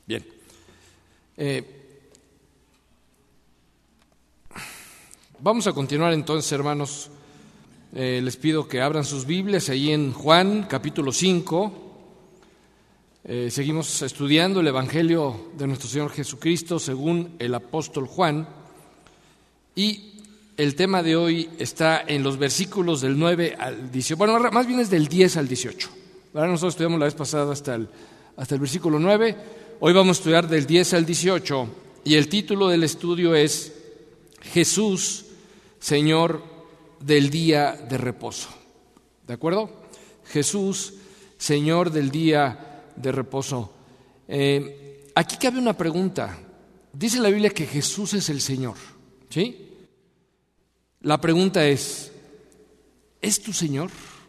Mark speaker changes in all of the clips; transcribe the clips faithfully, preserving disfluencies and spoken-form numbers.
Speaker 1: Bien. Eh, vamos a continuar entonces, hermanos. Eh, les pido que abran sus Biblias ahí en Juan, capítulo cinco. Eh, seguimos estudiando el Evangelio de nuestro Señor Jesucristo según el apóstol Juan. Y el tema de hoy está en los versículos del nueve al dieciocho. Bueno, más bien es del diez al dieciocho. ¿Verdad? Nosotros estudiamos la vez pasada hasta el, hasta el versículo nueve. Hoy vamos a estudiar del diez al dieciocho. Y el título del estudio es Jesús, Señor del día de reposo. ¿De acuerdo? Jesús, Señor del día de reposo. Eh, aquí cabe una pregunta. Dice la Biblia que Jesús es el Señor, ¿sí? La pregunta es, ¿es tu Señor?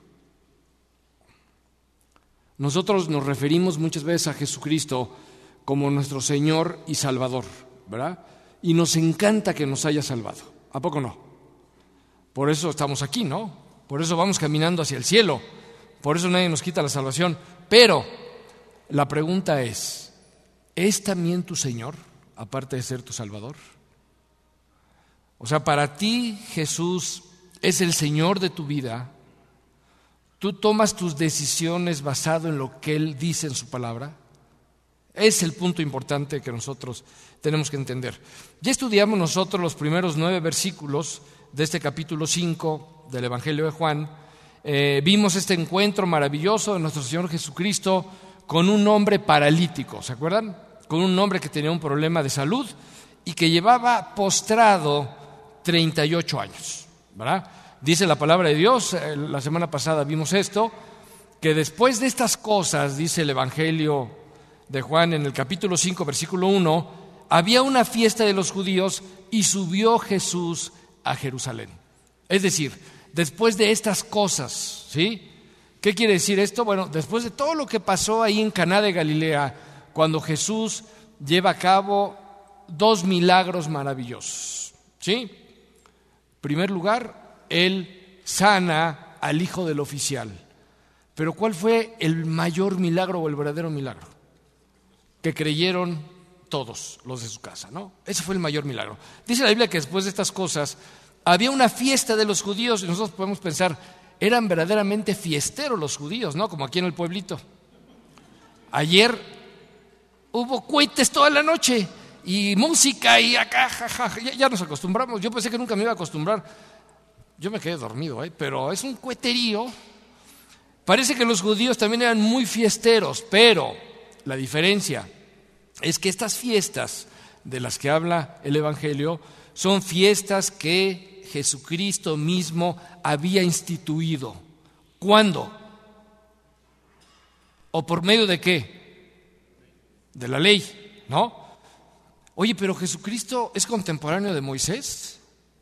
Speaker 1: Nosotros nos referimos muchas veces a Jesucristo como nuestro Señor y Salvador, ¿verdad? Y nos encanta que nos haya salvado. ¿A poco no? Por eso estamos aquí, ¿no? Por eso vamos caminando hacia el cielo. Por eso nadie nos quita la salvación. Pero la pregunta es, ¿es también tu Señor, aparte de ser tu Salvador? O sea, para ti Jesús es el Señor de tu vida. ¿Tú tomas tus decisiones basado en lo que Él dice en su palabra? Es el punto importante que nosotros tenemos que entender. Ya estudiamos nosotros los primeros nueve versículos de este capítulo cinco del Evangelio de Juan. Eh, vimos este encuentro maravilloso de nuestro Señor Jesucristo con un hombre paralítico, ¿se acuerdan? Con un hombre que tenía un problema de salud y que llevaba postrado treinta y ocho años, ¿verdad? Dice la palabra de Dios, eh, la semana pasada vimos esto, que después de estas cosas, dice el Evangelio de Juan en el capítulo cinco, versículo uno, había una fiesta de los judíos y subió Jesús a Jerusalén. Es decir, después de estas cosas, ¿sí? ¿Qué quiere decir esto? Bueno, después de todo lo que pasó ahí en Caná de Galilea, cuando Jesús lleva a cabo dos milagros maravillosos, ¿sí? En primer lugar, Él sana al hijo del oficial. Pero ¿cuál fue el mayor milagro o el verdadero milagro? Que creyeron todos los de su casa, ¿no? Ese fue el mayor milagro. Dice la Biblia que después de estas cosas había una fiesta de los judíos y nosotros podemos pensar, eran verdaderamente fiesteros los judíos, ¿no? Como aquí en el pueblito. Ayer hubo cohetes toda la noche y música y acá, ja, ja, ya, ya nos acostumbramos. Yo pensé que nunca me iba a acostumbrar. Yo me quedé dormido, ¿eh? Pero es un coheterío. Parece que los judíos también eran muy fiesteros, pero la diferencia es que estas fiestas de las que habla el Evangelio son fiestas que Jesucristo mismo había instituido. ¿Cuándo? ¿O por medio de qué? De la ley, ¿no? Oye, pero Jesucristo es contemporáneo de Moisés.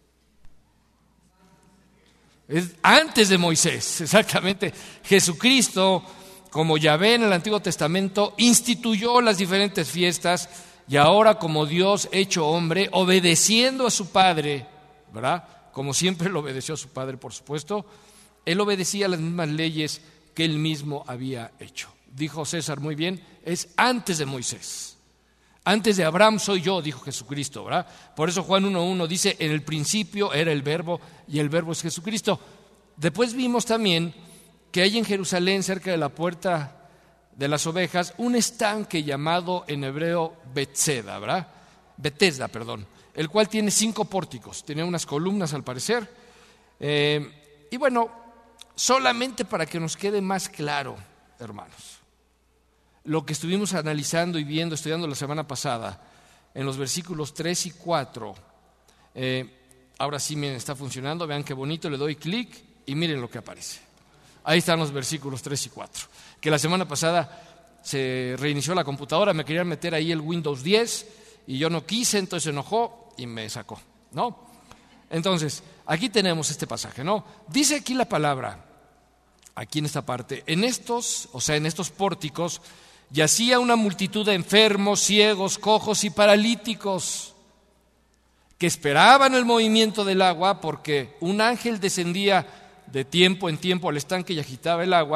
Speaker 1: Es antes de Moisés, exactamente. Jesucristo, como Yahvé en el Antiguo Testamento, instituyó las diferentes fiestas y ahora como Dios hecho hombre, obedeciendo a su Padre, ¿verdad? Como siempre lo obedeció a su Padre, por supuesto, Él obedecía las mismas leyes que Él mismo había hecho. Dijo César muy bien, es antes de Moisés. Antes de Abraham soy yo, dijo Jesucristo, ¿verdad? Por eso Juan uno uno dice, en el principio era el verbo y el verbo es Jesucristo. Después vimos también que hay en Jerusalén, cerca de la puerta de las ovejas, un estanque llamado en hebreo Bethesda, ¿verdad? Bethesda, perdón, el cual tiene cinco pórticos, tenía unas columnas al parecer. Eh, y bueno, solamente para que nos quede más claro, hermanos, lo que estuvimos analizando y viendo, estudiando la semana pasada, en los versículos tres y cuatro, eh, ahora sí miren, está funcionando, vean qué bonito, le doy clic y miren lo que aparece. Ahí están los versículos tres y cuatro, que la semana pasada se reinició la computadora, me querían meter ahí el Windows diez y yo no quise, entonces se enojó y me sacó, ¿no? Entonces, aquí tenemos este pasaje, ¿no? Dice aquí la palabra, aquí en esta parte, en estos, o sea, en estos pórticos, yacía una multitud de enfermos, ciegos, cojos y paralíticos que esperaban el movimiento del agua porque un ángel descendía de tiempo en tiempo al estanque y agitaba el agua,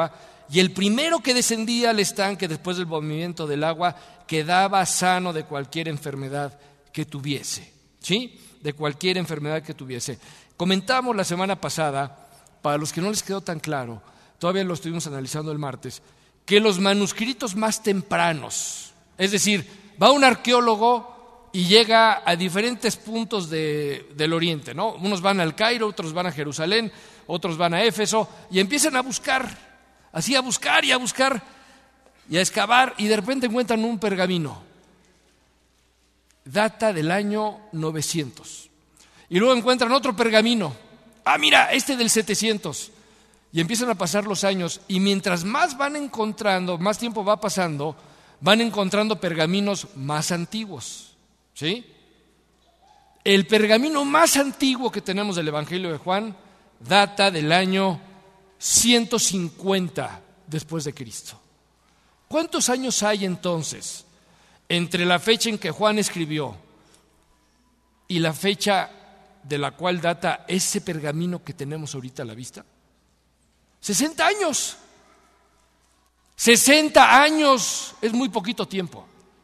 Speaker 1: y el primero que descendía al estanque después del movimiento del agua quedaba sano de cualquier enfermedad que tuviese, ¿sí? De cualquier enfermedad que tuviese. Comentamos la semana pasada, para los que no les quedó tan claro, todavía lo estuvimos analizando el martes, que los manuscritos más tempranos, es decir, va un arqueólogo y llega a diferentes puntos de, del Oriente, ¿no? Unos van al Cairo, otros van a Jerusalén, otros van a Éfeso, y empiezan a buscar, así a buscar y a buscar, y a excavar, y de repente encuentran un pergamino. Data del año novecientos. Y luego encuentran otro pergamino. Ah, mira, este del setecientos. Y empiezan a pasar los años, y mientras más van encontrando, más tiempo va pasando, van encontrando pergaminos más antiguos, ¿sí? El pergamino más antiguo que tenemos del Evangelio de Juan data del año ciento cincuenta después de Cristo. ¿Cuántos años hay entonces entre la fecha en que Juan escribió y la fecha de la cual data ese pergamino que tenemos ahorita a la vista? sesenta años. sesenta años es muy poquito tiempo.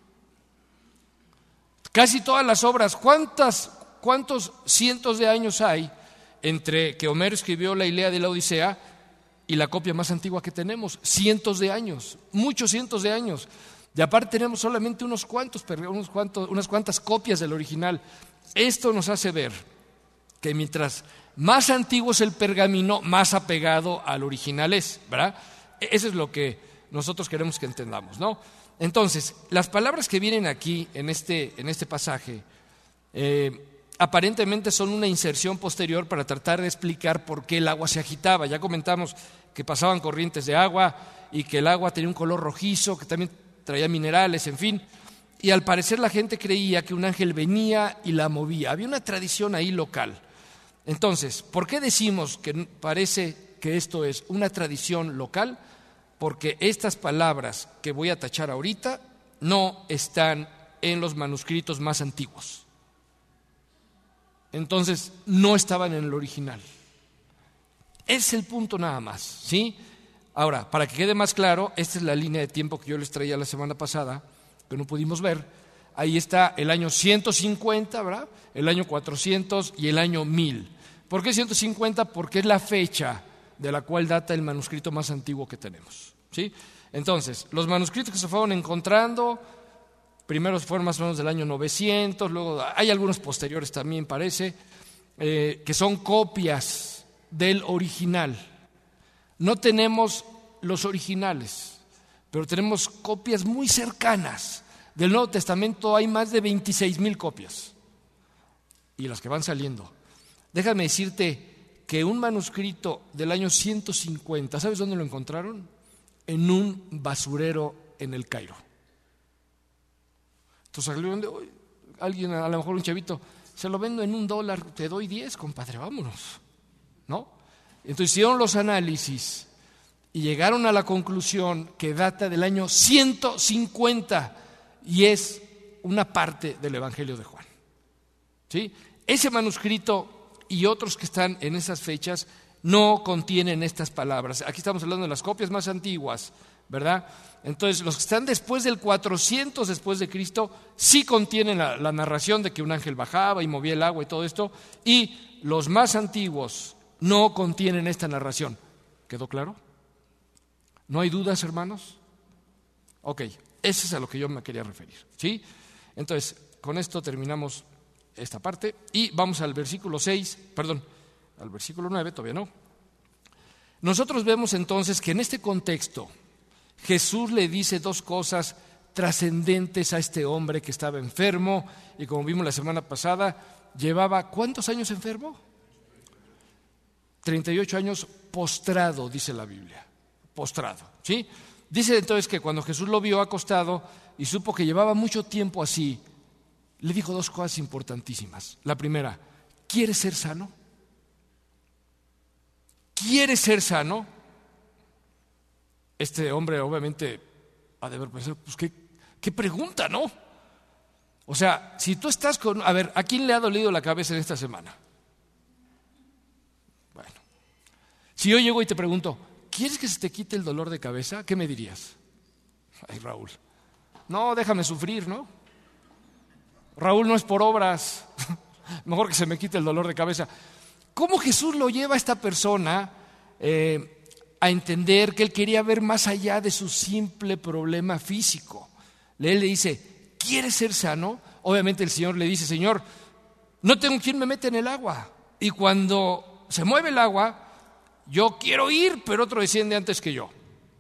Speaker 1: Casi todas las obras, ¿cuántas, ¿cuántos cientos de años hay entre que Homero escribió la Ilíada y la Odisea y la copia más antigua que tenemos? Cientos de años, muchos cientos de años. Y aparte tenemos solamente unos cuantos, unos cuantos, unas cuantas copias del original. Esto nos hace ver que mientras más antiguo es el pergamino, más apegado al original es, ¿verdad? Eso es lo que nosotros queremos que entendamos, ¿no? Entonces, las palabras que vienen aquí en este, en este pasaje eh, aparentemente son una inserción posterior para tratar de explicar por qué el agua se agitaba. Ya comentamos que pasaban corrientes de agua y que el agua tenía un color rojizo, que también traía minerales, en fin. Y al parecer la gente creía que un ángel venía y la movía. Había una tradición ahí local. Entonces, ¿por qué decimos que parece que esto es una tradición local? Porque estas palabras que voy a tachar ahorita no están en los manuscritos más antiguos. Entonces, no estaban en el original. Es el punto nada más, ¿sí? Ahora, para que quede más claro, esta es la línea de tiempo que yo les traía la semana pasada, que no pudimos ver. Ahí está el año ciento cincuenta, ¿verdad? El año cuatrocientos y el año mil. ¿Por qué ciento cincuenta? Porque es la fecha de la cual data el manuscrito más antiguo que tenemos, ¿sí? Entonces, los manuscritos que se fueron encontrando, primero fueron más o menos del año novecientos, luego hay algunos posteriores también, parece, eh, que son copias del original. No tenemos los originales, pero tenemos copias muy cercanas. Del Nuevo Testamento hay más de veintiséis mil copias, y las que van saliendo. Déjame decirte que un manuscrito del año ciento cincuenta, ¿sabes dónde lo encontraron? En un basurero en el Cairo. Entonces alguien, a lo mejor un chavito, se lo vendo en un dólar, te doy diez, compadre, vámonos, ¿no? Entonces hicieron los análisis y llegaron a la conclusión que data del año ciento cincuenta y es una parte del Evangelio de Juan, ¿sí? Ese manuscrito y otros que están en esas fechas no contienen estas palabras. Aquí estamos hablando de las copias más antiguas, ¿verdad? Entonces, los que están después del cuatrocientos después de Cristo sí contienen la, la narración de que un ángel bajaba y movía el agua y todo esto, y los más antiguos no contienen esta narración. ¿Quedó claro? ¿No hay dudas, hermanos? Ok, eso es a lo que yo me quería referir, ¿sí? Entonces, con esto terminamos esta parte y vamos al versículo seis, perdón, al versículo nueve, todavía no. Nosotros vemos entonces que en este contexto Jesús le dice dos cosas trascendentes a este hombre que estaba enfermo y, como vimos la semana pasada, llevaba ¿cuántos años enfermo? treinta y ocho años postrado, dice la Biblia, postrado, ¿sí? Dice entonces que cuando Jesús lo vio acostado y supo que llevaba mucho tiempo así, le dijo dos cosas importantísimas. La primera, ¿quieres ser sano? ¿Quieres ser sano? Este hombre obviamente ha de haber pensado, pues qué, qué pregunta, ¿no? O sea, si tú estás con... A ver, ¿a quién le ha dolido la cabeza en esta semana? Bueno, si yo llego y te pregunto, ¿quieres que se te quite el dolor de cabeza? ¿Qué me dirías? Ay, Raúl, no, déjame sufrir, ¿no? Raúl, no es por obras, mejor que se me quite el dolor de cabeza. ¿Cómo Jesús lo lleva a esta persona eh, a entender que él quería ver más allá de su simple problema físico? Él le dice, ¿quieres ser sano? Obviamente el Señor le dice, Señor, no tengo quien me mete en el agua. Y cuando se mueve el agua, yo quiero ir, pero otro desciende antes que yo.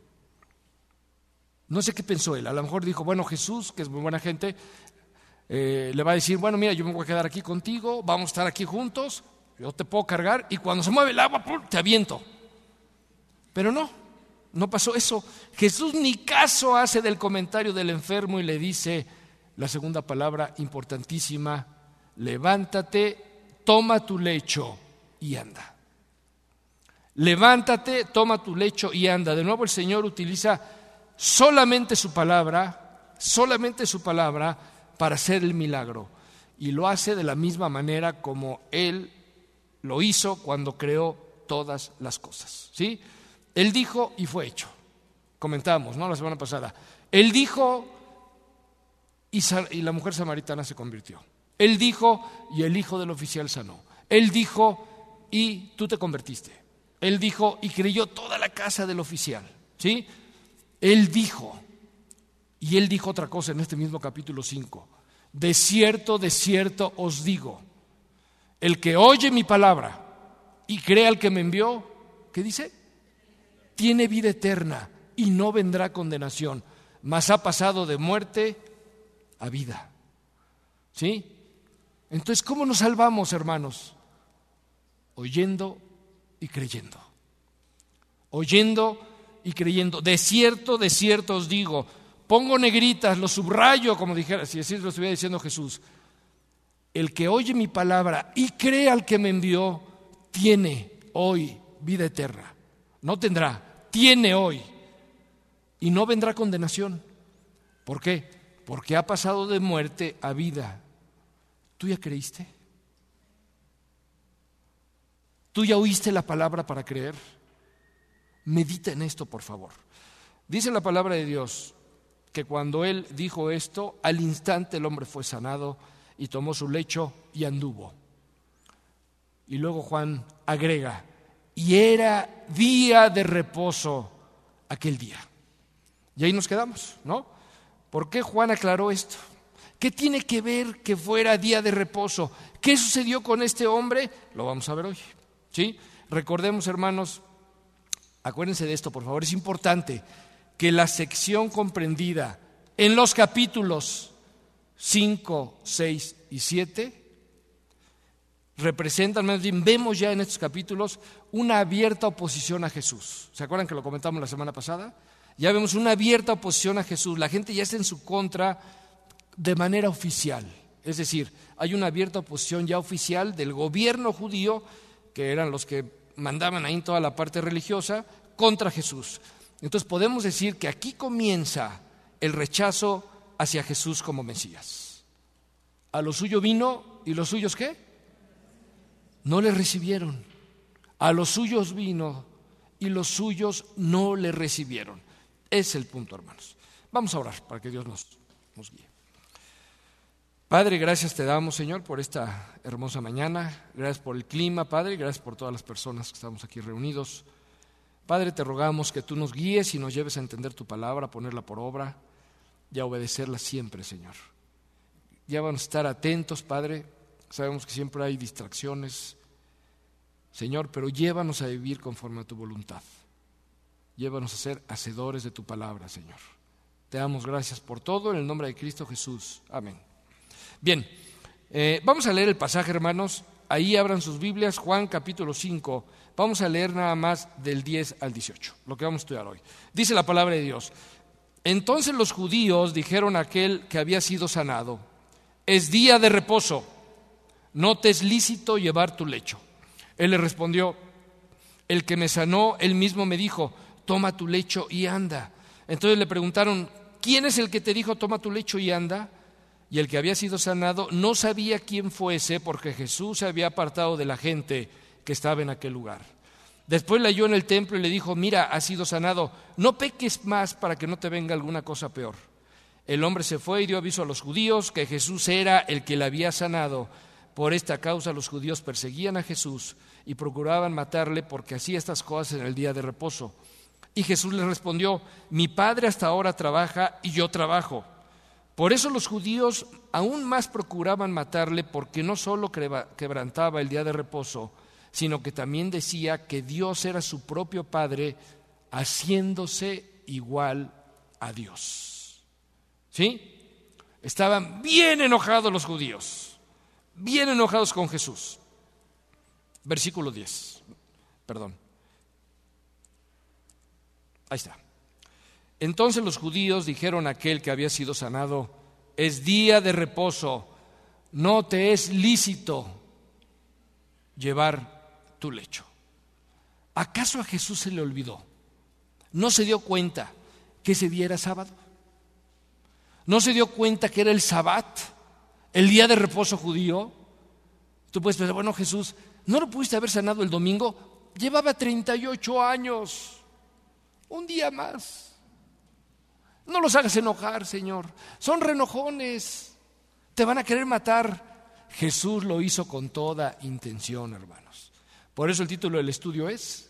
Speaker 1: No sé qué pensó él. A lo mejor dijo, bueno, Jesús, que es muy buena gente, eh, le va a decir, bueno, mira, yo me voy a quedar aquí contigo, vamos a estar aquí juntos, yo te puedo cargar y cuando se mueve el agua, ¡pum!, te aviento. Pero no, no pasó eso. Jesús ni caso hace del comentario del enfermo y le dice la segunda palabra importantísima, levántate, toma tu lecho y anda. Levántate, toma tu lecho y anda. De nuevo el Señor utiliza solamente su palabra, solamente su palabra para hacer el milagro. Y lo hace de la misma manera como Él lo hizo cuando creó todas las cosas. ¿Sí? Él dijo y fue hecho. Comentamos, ¿no?, la semana pasada. Él dijo y, y la mujer samaritana se convirtió. Él dijo y el hijo del oficial sanó. Él dijo y tú te convertiste. Él dijo y creyó toda la casa del oficial. ¿Sí? Él dijo, y él dijo otra cosa en este mismo capítulo cinco. De cierto, de cierto os digo, el que oye mi palabra y cree al que me envió, ¿qué dice? Tiene vida eterna y no vendrá condenación, mas ha pasado de muerte a vida. ¿Sí? Entonces, ¿cómo nos salvamos, hermanos? Oyendo y creyendo. Oyendo y creyendo. De cierto, de cierto os digo. Pongo negritas, lo subrayo, como dijera, si así lo estuviera diciendo Jesús. El que oye mi palabra y cree al que me envió, tiene hoy vida eterna. No tendrá, tiene hoy. Y no vendrá condenación. ¿Por qué? Porque ha pasado de muerte a vida. ¿Tú ya creíste? ¿Tú ya oíste la palabra para creer? Medita en esto, por favor. Dice la palabra de Dios que cuando Él dijo esto, al instante el hombre fue sanado y tomó su lecho y anduvo. Y luego Juan agrega, y era día de reposo aquel día. Y ahí nos quedamos, ¿no? ¿Por qué Juan aclaró esto? ¿Qué tiene que ver que fuera día de reposo? ¿Qué sucedió con este hombre? Lo vamos a ver hoy, ¿sí? Recordemos, hermanos, acuérdense de esto, por favor, es importante que la sección comprendida en los capítulos cinco, seis y siete representan, más bien vemos ya en estos capítulos una abierta oposición a Jesús. ¿Se acuerdan que lo comentamos la semana pasada? Ya vemos una abierta oposición a Jesús. La gente ya está en su contra de manera oficial. Es decir, hay una abierta oposición ya oficial del gobierno judío, que eran los que mandaban ahí en toda la parte religiosa, contra Jesús. Entonces podemos decir que aquí comienza el rechazo hacia Jesús como Mesías. A lo suyo vino, ¿y los suyos qué? No le recibieron. A los suyos vino y los suyos no le recibieron. Es el punto, hermanos. Vamos a orar para que Dios nos, nos guíe. Padre, gracias te damos, Señor, por esta hermosa mañana. Gracias por el clima, Padre, y gracias por todas las personas que estamos aquí reunidos. Padre, te rogamos que tú nos guíes y nos lleves a entender tu palabra, a ponerla por obra y a obedecerla siempre, Señor. Ya vamos a estar atentos, Padre. Sabemos que siempre hay distracciones, Señor, pero llévanos a vivir conforme a tu voluntad. Llévanos a ser hacedores de tu palabra, Señor. Te damos gracias por todo, en el nombre de Cristo Jesús. Amén. Bien, eh, vamos a leer el pasaje, hermanos. Ahí abran sus Biblias, Juan capítulo cinco. Vamos a leer nada más del diez al dieciocho, lo que vamos a estudiar hoy. Dice la palabra de Dios. Entonces los judíos dijeron a aquel que había sido sanado, es día de reposo, no te es lícito llevar tu lecho. Él le respondió, el que me sanó, él mismo me dijo, toma tu lecho y anda. Entonces le preguntaron, ¿quién es el que te dijo, toma tu lecho y anda? Y el que había sido sanado no sabía quién fuese, porque Jesús se había apartado de la gente que estaba en aquel lugar. Después le halló en el templo y le dijo: mira, has sido sanado, no peques más para que no te venga alguna cosa peor. El hombre se fue y dio aviso a los judíos que Jesús era el que le había sanado. Por esta causa los judíos perseguían a Jesús y procuraban matarle porque hacía estas cosas en el día de reposo. Y Jesús les respondió: mi Padre hasta ahora trabaja y yo trabajo. Por eso los judíos aún más procuraban matarle, porque no solo quebrantaba el día de reposo, sino que también decía que Dios era su propio Padre, haciéndose igual a Dios. ¿Sí? Estaban bien enojados los judíos, bien enojados con Jesús. Versículo diez, perdón. Ahí está. Entonces los judíos dijeron a aquel que había sido sanado: es día de reposo, no te es lícito llevar tu lecho. ¿Acaso a Jesús se le olvidó? ¿No se dio cuenta que ese día era sábado? ¿No se dio cuenta que era el Sabbat, el día de reposo judío? Tú puedes pensar: bueno, Jesús, ¿no lo pudiste haber sanado el domingo? Llevaba treinta y ocho años, un día más. No los hagas enojar, Señor. Son renojones, te van a querer matar. Jesús lo hizo con toda intención, hermanos. Por eso el título del estudio es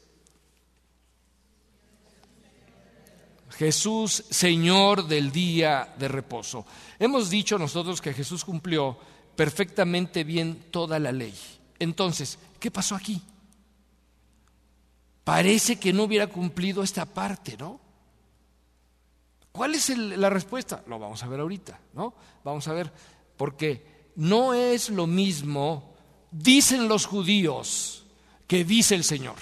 Speaker 1: Jesús, Señor del día de reposo. Hemos dicho nosotros que Jesús cumplió perfectamente bien toda la ley. Entonces, ¿qué pasó aquí? Parece que no hubiera cumplido esta parte, ¿no? ¿Cuál es el, la respuesta? Lo vamos a ver ahorita, ¿no? Vamos a ver, porque no es lo mismo, dicen los judíos, que dice el Señor.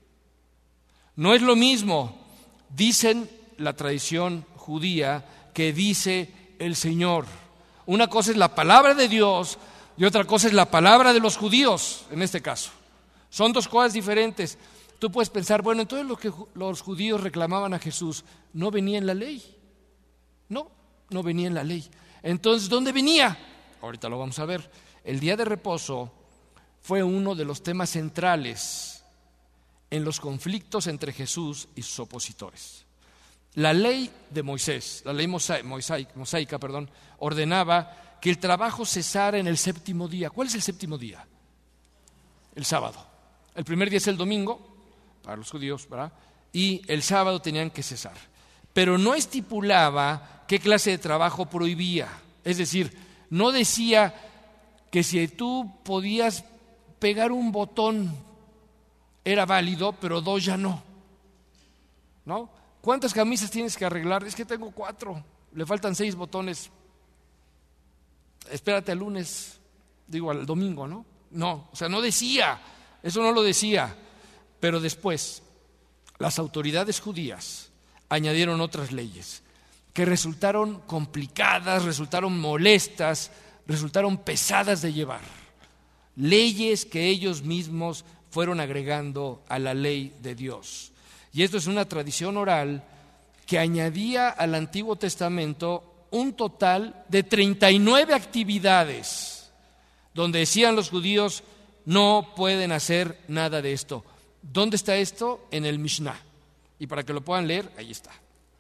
Speaker 1: No es lo mismo, dicen la tradición judía, que dice el Señor. Una cosa es la palabra de Dios y otra cosa es la palabra de los judíos, en este caso. Son dos cosas diferentes. Tú puedes pensar: bueno, entonces lo que los judíos reclamaban a Jesús no venía en la ley. No, no venía en la ley. Entonces, ¿dónde venía? Ahorita lo vamos a ver. El día de reposo fue uno de los temas centrales en los conflictos entre Jesús y sus opositores. La ley de Moisés, la ley mosaica, mosaica, mosaica, perdón, ordenaba que el trabajo cesara en el séptimo día. ¿Cuál es el séptimo día? El sábado. El primer día es el domingo, para los judíos, ¿verdad? Y el sábado tenían que cesar. Pero no estipulaba qué clase de trabajo prohibía. Es decir, no decía que si tú podías pegar un botón era válido, pero dos ya no. ¿No? ¿Cuántas camisas tienes que arreglar? Es que tengo cuatro, le faltan seis botones. Espérate al lunes, digo al domingo, ¿no? No, o sea, no decía, eso no lo decía. Pero después, las autoridades judías añadieron otras leyes que resultaron complicadas, resultaron molestas, resultaron pesadas de llevar. Leyes que ellos mismos fueron agregando a la ley de Dios. Y esto es una tradición oral que añadía al Antiguo Testamento un total de treinta y nueve actividades, donde decían los judíos: no pueden hacer nada de esto. ¿Dónde está esto? En el Mishnah. Y para que lo puedan leer, ahí está.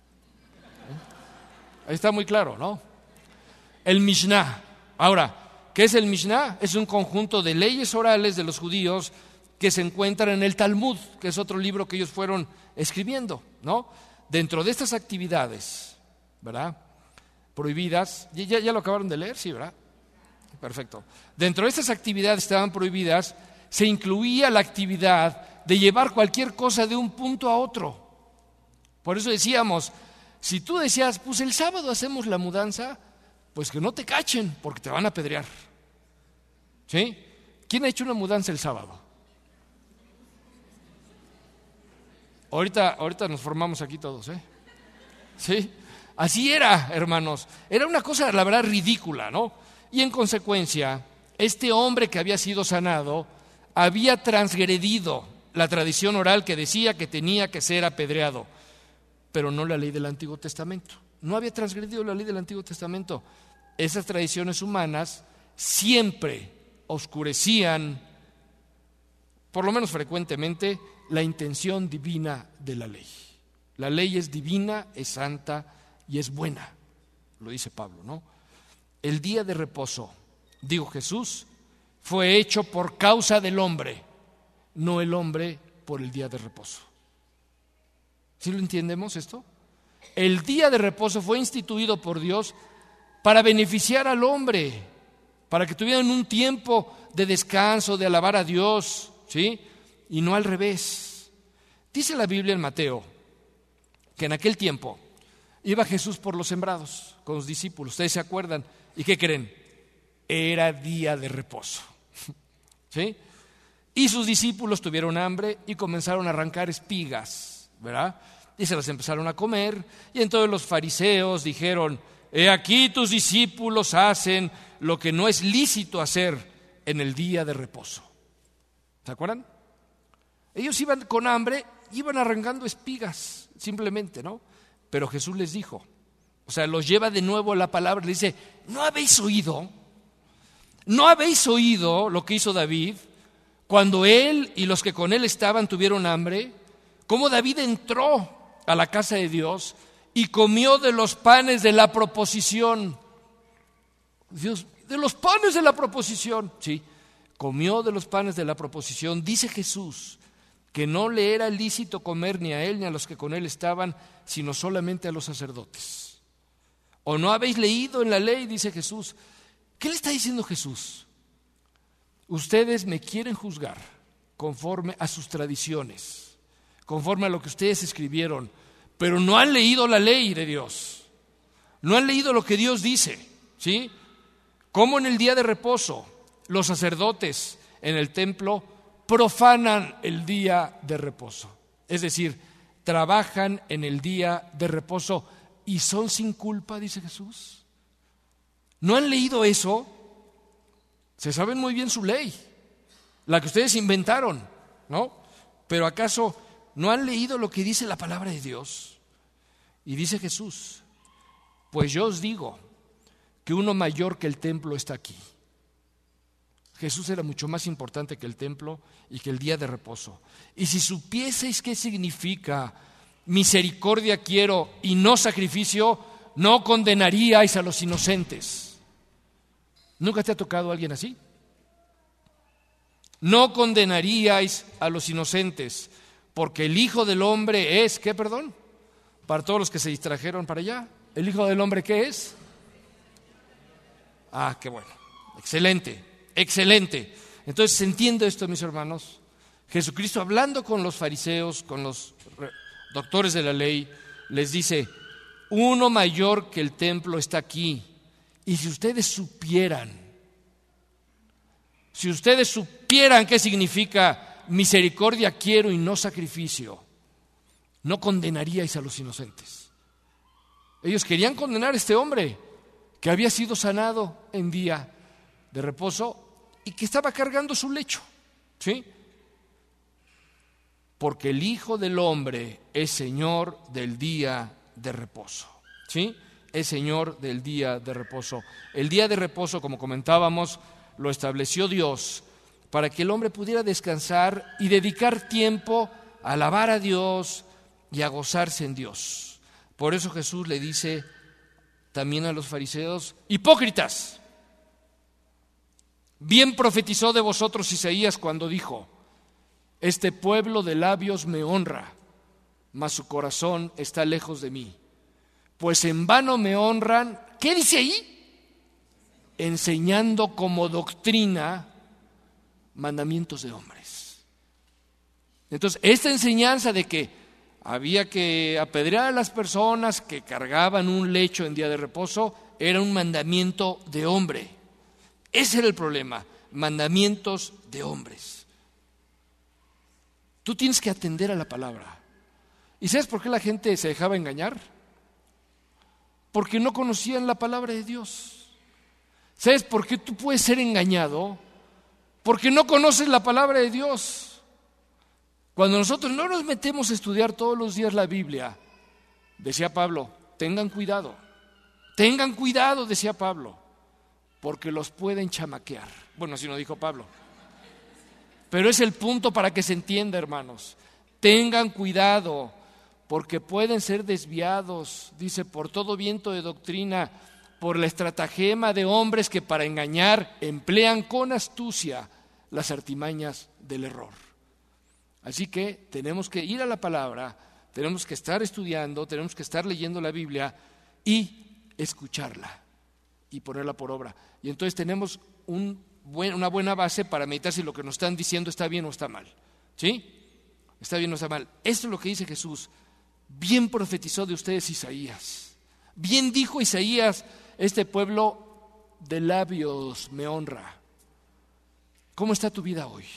Speaker 1: Ahí está muy claro, ¿no? El Mishnah. Ahora, ¿qué es el Mishnah? Es un conjunto de leyes orales de los judíos que se encuentran en el Talmud, que es otro libro que ellos fueron escribiendo, ¿no? Dentro de estas actividades, ¿verdad?, prohibidas, ¿ya, ya lo acabaron de leer? Sí, ¿verdad? Perfecto. Dentro de estas actividades que estaban prohibidas, se incluía la actividad de llevar cualquier cosa de un punto a otro. Por eso decíamos, si tú decías, pues el sábado hacemos la mudanza, pues que no te cachen, porque te van a apedrear. ¿Sí? ¿Quién ha hecho una mudanza el sábado? Ahorita, ahorita nos formamos aquí todos, ¿eh? ¿Sí? Así era, hermanos. Era una cosa, la verdad, ridícula, ¿no? Y en consecuencia, este hombre que había sido sanado había transgredido la tradición oral que decía que tenía que ser apedreado, pero no la ley del Antiguo Testamento. No había transgredido la ley del Antiguo Testamento. Esas tradiciones humanas siempre oscurecían por lo menos frecuentemente, la intención divina de la ley. La ley es divina, es santa y es buena, lo dice Pablo, ¿no? El día de reposo, dijo Jesús, fue hecho por causa del hombre, no el hombre por el día de reposo. ¿Sí lo entendemos esto? El día de reposo fue instituido por Dios para beneficiar al hombre, para que tuvieran un tiempo de descanso, de alabar a Dios, ¿sí? Y no al revés. Dice la Biblia en Mateo que en aquel tiempo iba Jesús por los sembrados con los discípulos. ¿Ustedes se acuerdan? ¿Y qué creen? Era día de reposo, ¿sí? Y sus discípulos tuvieron hambre y comenzaron a arrancar espigas, ¿verdad? Y se las empezaron a comer. Y entonces los fariseos dijeron: he aquí tus discípulos hacen lo que no es lícito hacer en el día de reposo. ¿Se acuerdan? Ellos iban con hambre, iban arrancando espigas, simplemente, ¿no? Pero Jesús les dijo, o sea, los lleva de nuevo a la palabra, les dice: ¿no habéis oído? ¿No habéis oído lo que hizo David cuando él y los que con él estaban tuvieron hambre? ¿Cómo David entró a la casa de Dios y comió de los panes de la proposición? Dios, de los panes de la proposición, sí, comió de los panes de la proposición. Dice Jesús que no le era lícito comer ni a él ni a los que con él estaban, sino solamente a los sacerdotes. ¿O no habéis leído en la ley? Dice Jesús. ¿Qué le está diciendo Jesús? Ustedes me quieren juzgar conforme a sus tradiciones, conforme a lo que ustedes escribieron, pero no han leído la ley de Dios, no han leído lo que Dios dice, ¿sí? Como en el día de reposo los sacerdotes en el templo profanan el día de reposo, es decir, trabajan en el día de reposo y son sin culpa, dice Jesús. ¿No han leído eso? Se saben muy bien su ley, la que ustedes inventaron, ¿no? Pero ¿acaso no han leído lo que dice la palabra de Dios? Y dice Jesús: pues yo os digo que uno mayor que el templo está aquí. Jesús era mucho más importante que el templo y que el día de reposo. Y si supieseis qué significa misericordia quiero y no sacrificio, no condenaríais a los inocentes. ¿Nunca te ha tocado alguien así? No condenaríais a los inocentes, porque el Hijo del Hombre es, ¿qué, perdón? Para todos los que se distrajeron para allá, ¿el Hijo del Hombre qué es? Ah, qué bueno, excelente, excelente. Entonces, ¿se entiende esto, mis hermanos? Jesucristo, hablando con los fariseos, con los doctores de la ley, les dice: uno mayor que el templo está aquí. Y si ustedes supieran, si ustedes supieran qué significa misericordia quiero y no sacrificio, no condenaríais a los inocentes. Ellos querían condenar a este hombre que había sido sanado en día de reposo y que estaba cargando su lecho, ¿sí? Porque el Hijo del Hombre es Señor del día de reposo, ¿sí? Es Señor del día de reposo. El día de reposo, como comentábamos, lo estableció Dios para que el hombre pudiera descansar y dedicar tiempo a alabar a Dios y a gozarse en Dios. Por eso Jesús le dice también a los fariseos: hipócritas, bien profetizó de vosotros Isaías cuando dijo: este pueblo de labios me honra, mas su corazón está lejos de mí. Pues en vano me honran, ¿qué dice ahí? Enseñando como doctrina mandamientos de hombres. Entonces, esta enseñanza de que había que apedrear a las personas que cargaban un lecho en día de reposo era un mandamiento de hombre. Ese era el problema, mandamientos de hombres. Tú tienes que atender a la palabra. ¿Y sabes por qué la gente se dejaba engañar? Porque no conocían la palabra de Dios. ¿Sabes por qué tú puedes ser engañado? Porque no conoces la palabra de Dios. Cuando nosotros no nos metemos a estudiar todos los días la Biblia, decía Pablo, tengan cuidado, tengan cuidado, decía Pablo, porque los pueden chamaquear. Bueno, así no dijo Pablo. Pero es el punto para que se entienda, hermanos. Tengan cuidado, porque pueden ser desviados, dice, por todo viento de doctrina, por la estratagema de hombres que para engañar emplean con astucia las artimañas del error. Así que tenemos que ir a la palabra, tenemos que estar estudiando, tenemos que estar leyendo la Biblia y escucharla y ponerla por obra. Y entonces tenemos un buen, una buena base para meditar si lo que nos están diciendo está bien o está mal. ¿Sí? Está bien o está mal. Esto es lo que dice Jesús. Bien profetizó de ustedes Isaías. Bien dijo Isaías, este pueblo de labios me honra. ¿Cómo está tu vida hoy?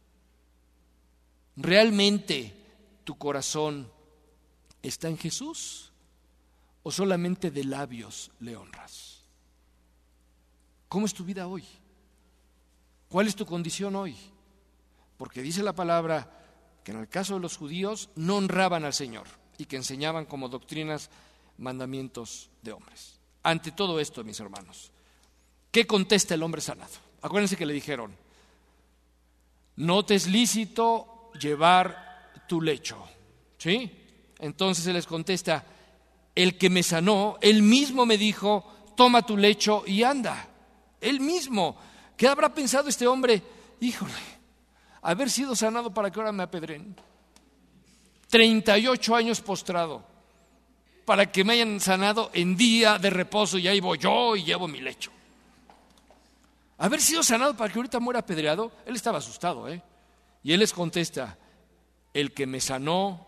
Speaker 1: ¿Realmente tu corazón está en Jesús o solamente de labios le honras? ¿Cómo es tu vida hoy? ¿Cuál es tu condición hoy? Porque dice la palabra que en el caso de los judíos no honraban al Señor y que enseñaban como doctrinas mandamientos de hombres. Ante todo esto, mis hermanos, ¿qué contesta el hombre sanado? Acuérdense que le dijeron, no te es lícito llevar tu lecho, ¿sí? Entonces él les contesta, el que me sanó, él mismo me dijo, toma tu lecho y anda. Él mismo. ¿Qué habrá pensado este hombre? Híjole, haber sido sanado para que ahora me apedren. treinta y ocho años postrado para que me hayan sanado en día de reposo y ahí voy yo y llevo mi lecho. Haber sido sanado para que ahorita muera apedreado, él estaba asustado, ¿eh? Y él les contesta, el que me sanó,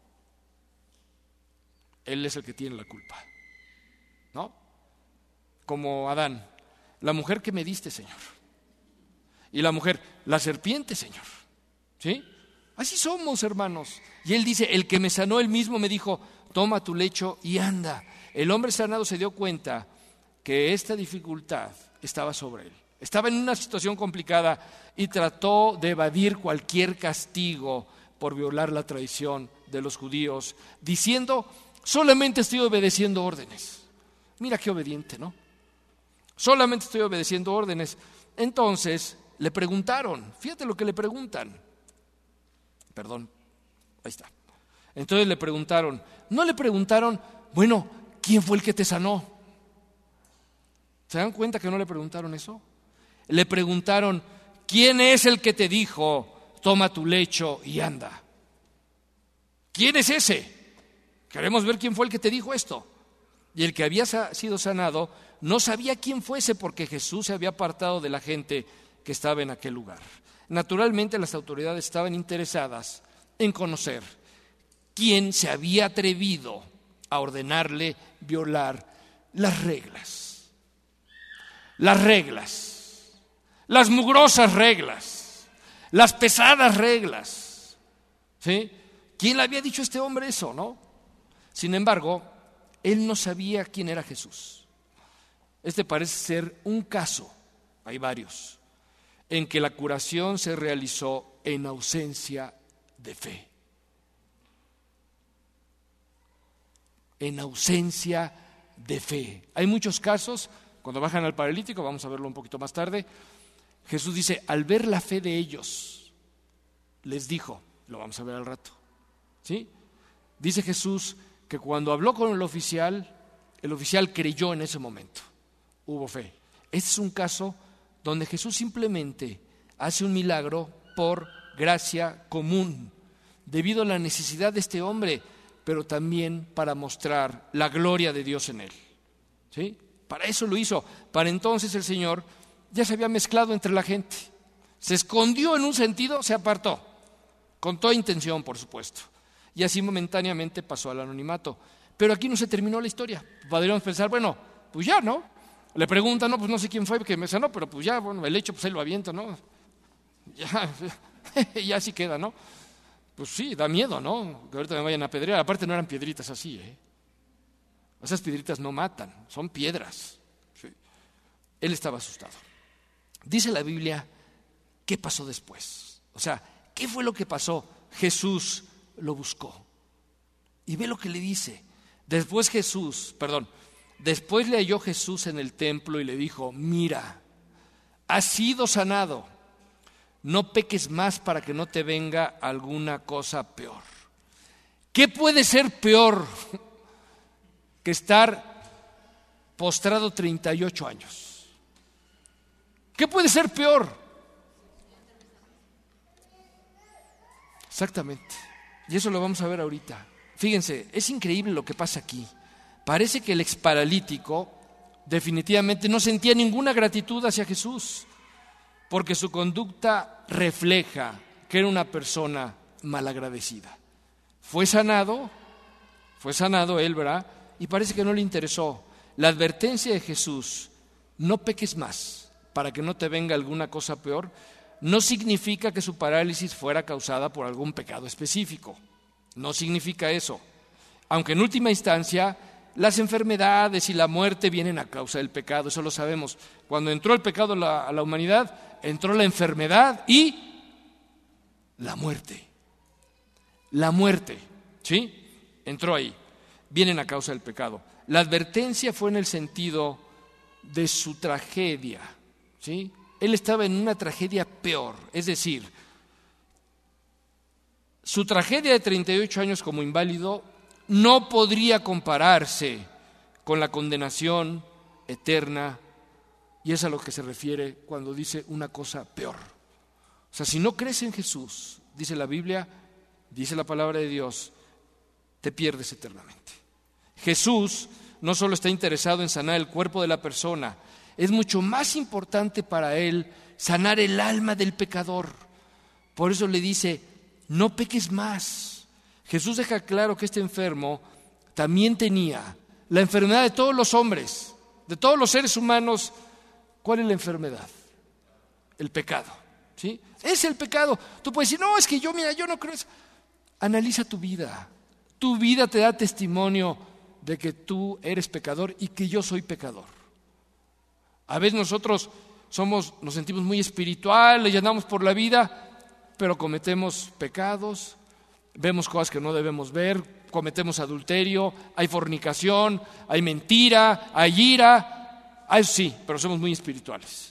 Speaker 1: él es el que tiene la culpa, ¿no? Como Adán, la mujer que me diste, Señor. Y la mujer, la serpiente, Señor. ¿Sí? Así somos, hermanos. Y él dice, el que me sanó, él mismo me dijo, toma tu lecho y anda. El hombre sanado se dio cuenta que esta dificultad estaba sobre él. Estaba en una situación complicada y trató de evadir cualquier castigo por violar la tradición de los judíos, diciendo, solamente estoy obedeciendo órdenes. Mira qué obediente, ¿no? Solamente estoy obedeciendo órdenes. Entonces le preguntaron, fíjate lo que le preguntan. Perdón, ahí está. Entonces le preguntaron, no le preguntaron, bueno, ¿quién fue el que te sanó? ¿Se dan cuenta que no le preguntaron eso? Le preguntaron, ¿quién es el que te dijo, toma tu lecho y anda? ¿Quién es ese? Queremos ver quién fue el que te dijo esto. Y el que había sido sanado no sabía quién fuese porque Jesús se había apartado de la gente que estaba en aquel lugar. Naturalmente las autoridades estaban interesadas en conocer quién se había atrevido a ordenarle violar las reglas. Las reglas, las mugrosas reglas, las pesadas reglas. ¿Sí? ¿Quién le había dicho a este hombre eso, no? Sin embargo, él no sabía quién era Jesús. Este parece ser un caso, hay varios, en que la curación se realizó en ausencia de fe. En ausencia de fe. Hay muchos casos, cuando bajan al paralítico, vamos a verlo un poquito más tarde, Jesús dice, al ver la fe de ellos, les dijo, lo vamos a ver al rato, ¿sí? Dice Jesús que cuando habló con el oficial, el oficial creyó en ese momento, hubo fe. Este es un caso donde Jesús simplemente hace un milagro por gracia común, debido a la necesidad de este hombre, pero también para mostrar la gloria de Dios en él. ¿Sí? Para eso lo hizo. Para entonces el Señor ya se había mezclado entre la gente. Se escondió en un sentido, se apartó, con toda intención, por supuesto. Y así momentáneamente pasó al anonimato. Pero aquí no se terminó la historia. Podríamos pensar, bueno, pues ya, ¿no? Le preguntan, no, pues no sé quién fue que me sanó, pero pues ya, bueno, el hecho, pues ahí lo aviento, ¿no? Ya, ya así queda, ¿no? Pues sí, da miedo, ¿no? Que ahorita me vayan a apedrear. Aparte no eran piedritas así, ¿eh? Esas piedritas no matan, son piedras. Sí. Él estaba asustado. Dice la Biblia, ¿qué pasó después? O sea, ¿qué fue lo que pasó? Jesús lo buscó. Y ve lo que le dice. Después Jesús, perdón, después le halló Jesús en el templo y le dijo, mira, has sido sanado, no peques más para que no te venga alguna cosa peor. ¿Qué puede ser peor que estar postrado treinta y ocho años? ¿Qué puede ser peor? Exactamente. Y eso lo vamos a ver ahorita. Fíjense, es increíble lo que pasa aquí. Parece que el exparalítico definitivamente no sentía ninguna gratitud hacia Jesús, porque su conducta refleja que era una persona malagradecida. Fue sanado, fue sanado él, ¿verdad? Y parece que no le interesó. La advertencia de Jesús, no peques más para que no te venga alguna cosa peor, no significa que su parálisis fuera causada por algún pecado específico. No significa eso. Aunque en última instancia las enfermedades y la muerte vienen a causa del pecado, eso lo sabemos. Cuando entró el pecado a la, a la humanidad, entró la enfermedad y la muerte. La muerte, ¿sí? Entró ahí. Vienen a causa del pecado. La advertencia fue en el sentido de su tragedia, ¿sí? Él estaba en una tragedia peor, es decir, su tragedia de treinta y ocho años como inválido no podría compararse con la condenación eterna, y es a lo que se refiere cuando dice una cosa peor. O sea, si no crees en Jesús, dice la Biblia, dice la palabra de Dios, te pierdes eternamente. Jesús no solo está interesado en sanar el cuerpo de la persona, es mucho más importante para él sanar el alma del pecador. Por eso le dice, no peques más. Jesús deja claro que este enfermo también tenía la enfermedad de todos los hombres, de todos los seres humanos. ¿Cuál es la enfermedad? El pecado, ¿sí? Es el pecado. Tú puedes decir, no, es que yo, mira, yo no creo eso. Analiza tu vida. Tu vida te da testimonio de que tú eres pecador y que yo soy pecador. A veces nosotros somos, nos sentimos muy espirituales y andamos por la vida, pero cometemos pecados, vemos cosas que no debemos ver, cometemos adulterio, hay fornicación, hay mentira, hay ira, hay, sí, pero somos muy espirituales.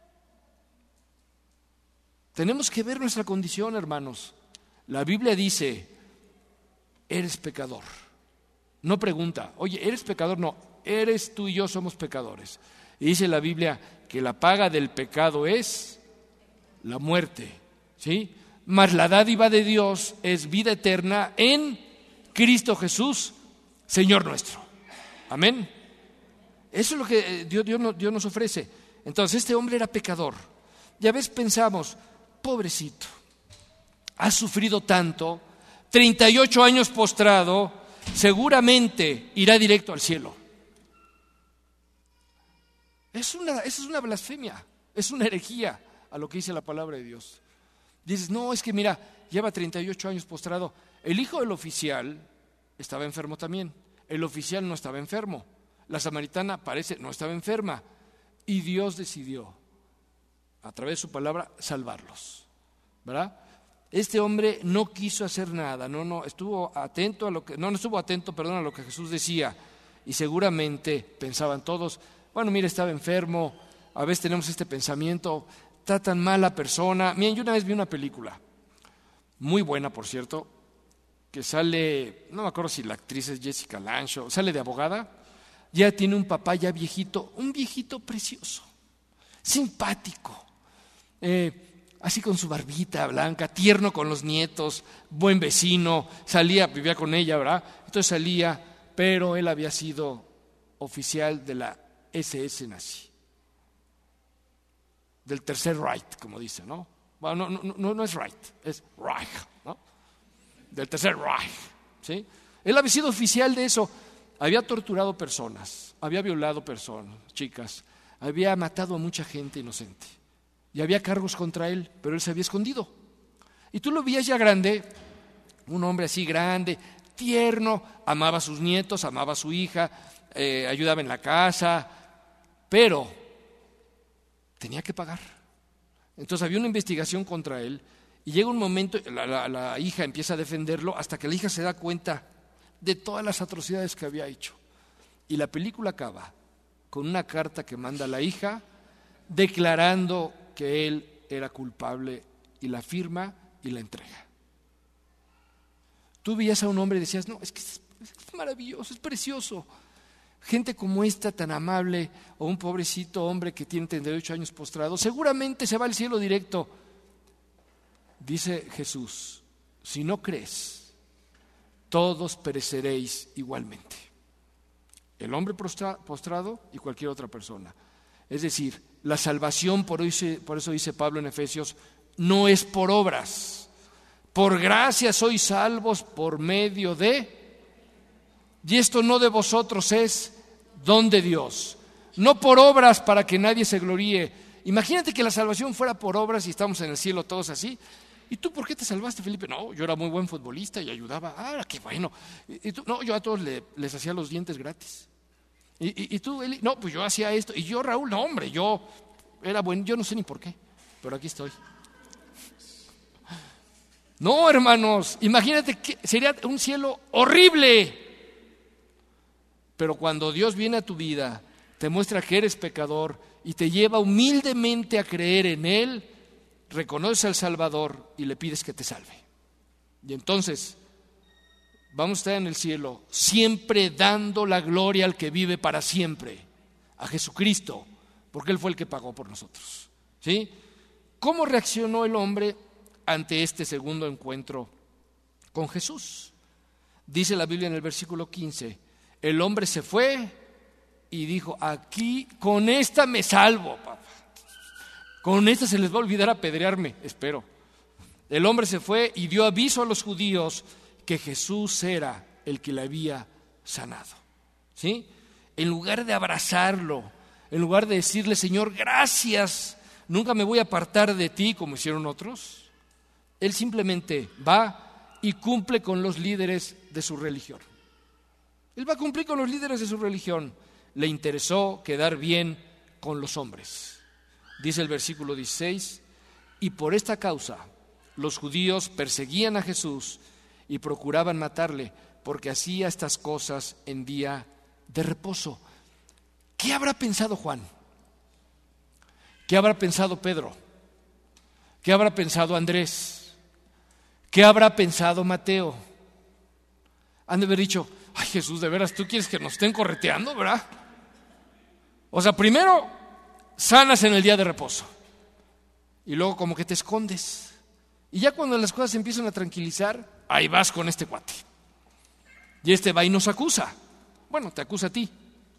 Speaker 1: Tenemos que ver nuestra condición, hermanos. La Biblia dice, eres pecador. No pregunta, oye, ¿eres pecador? No, eres tú y yo somos pecadores. Y dice la Biblia que la paga del pecado es la muerte, ¿sí? Mas la dádiva de Dios es vida eterna en Cristo Jesús, Señor nuestro. Amén. Eso es lo que Dios, Dios, Dios nos ofrece. Entonces, este hombre era pecador. Y a veces pensamos, pobrecito, ha sufrido tanto, treinta y ocho años postrado, seguramente irá directo al cielo. Es una, eso es una blasfemia, es una herejía a lo que dice la palabra de Dios. Dices, no, es que mira, lleva treinta y ocho años postrado. El hijo del oficial estaba enfermo también. El oficial no estaba enfermo. La samaritana parece no estaba enferma. Y Dios decidió, a través de su palabra, salvarlos, ¿verdad? Este hombre no quiso hacer nada, no, no, estuvo atento a lo que, no, no estuvo atento, perdón, a lo que Jesús decía. Y seguramente pensaban todos, bueno, mira, estaba enfermo. A veces tenemos este pensamiento, está tan mala persona. Miren, yo una vez vi una película, muy buena por cierto, que sale, no me acuerdo si la actriz es Jessica Lange, sale de abogada, ya tiene un papá ya viejito, un viejito precioso, simpático, eh, así con su barbita blanca, tierno con los nietos, buen vecino, salía, vivía con ella, ¿verdad? Entonces salía, pero él había sido oficial de la ese ese nazi, del tercer Reich, como dice, ¿no? Bueno, no, no, no, no es Reich, es Reich, ¿no? Del tercer Reich, ¿sí? Él había sido oficial de eso, había torturado personas, había violado personas, chicas, había matado a mucha gente inocente y había cargos contra él, pero él se había escondido. Y tú lo veías ya grande, un hombre así grande, tierno, amaba a sus nietos, amaba a su hija, eh, ayudaba en la casa, pero tenía que pagar. Entonces había una investigación contra él y llega un momento, la, la, la hija empieza a defenderlo hasta que la hija se da cuenta de todas las atrocidades que había hecho. Y la película acaba con una carta que manda la hija declarando que él era culpable y la firma y la entrega. Tú veías a un hombre y decías, no, es que es, es maravilloso, es precioso. Gente como esta tan amable, o un pobrecito hombre que tiene treinta y ocho años postrado, seguramente se va al cielo directo. Dice Jesús, si no crees, todos pereceréis igualmente. El hombre postrado y cualquier otra persona. Es decir, la salvación, por eso dice Pablo en Efesios, no es por obras. Por gracia sois salvos por medio de... Y esto no de vosotros, es don de Dios. No por obras para que nadie se gloríe. Imagínate que la salvación fuera por obras y estamos en el cielo todos así. ¿Y tú por qué te salvaste, Felipe? No, yo era muy buen futbolista y ayudaba. Ah, qué bueno. ¿Y tú? No, yo a todos le, les hacía los dientes gratis. ¿Y, y, y tú, Eli? No, pues yo hacía esto. Y yo, Raúl, no, hombre, yo era bueno. Yo no sé ni por qué, pero aquí estoy. No, hermanos, imagínate que sería un cielo horrible. Pero cuando Dios viene a tu vida, te muestra que eres pecador y te lleva humildemente a creer en Él, reconoces al Salvador y le pides que te salve. Y entonces vamos a estar en el cielo siempre dando la gloria al que vive para siempre, a Jesucristo, porque Él fue el que pagó por nosotros. ¿Sí? ¿Cómo reaccionó el hombre ante este segundo encuentro con Jesús? Dice la Biblia en el versículo quince, el hombre se fue y dijo, aquí con esta me salvo, papá. Con esta se les va a olvidar apedrearme, espero. El hombre se fue y dio aviso a los judíos que Jesús era el que le había sanado. ¿Sí? En lugar de abrazarlo, en lugar de decirle, Señor, gracias, nunca me voy a apartar de ti como hicieron otros, él simplemente va y cumple con los líderes de su religión. Él va a cumplir con los líderes de su religión. Le interesó quedar bien con los hombres. Dice el versículo dieciséis, y por esta causa los judíos perseguían a Jesús y procuraban matarle, porque hacía estas cosas en día de reposo. ¿Qué habrá pensado Juan? ¿Qué habrá pensado Pedro? ¿Qué habrá pensado Andrés? ¿Qué habrá pensado Mateo? Han de haber dicho, ay Jesús, de veras, ¿tú quieres que nos estén correteando, verdad? O sea, primero sanas en el día de reposo y luego como que te escondes. Y ya cuando las cosas se empiezan a tranquilizar, ahí vas con este cuate. Y este va y nos acusa. Bueno, te acusa a ti.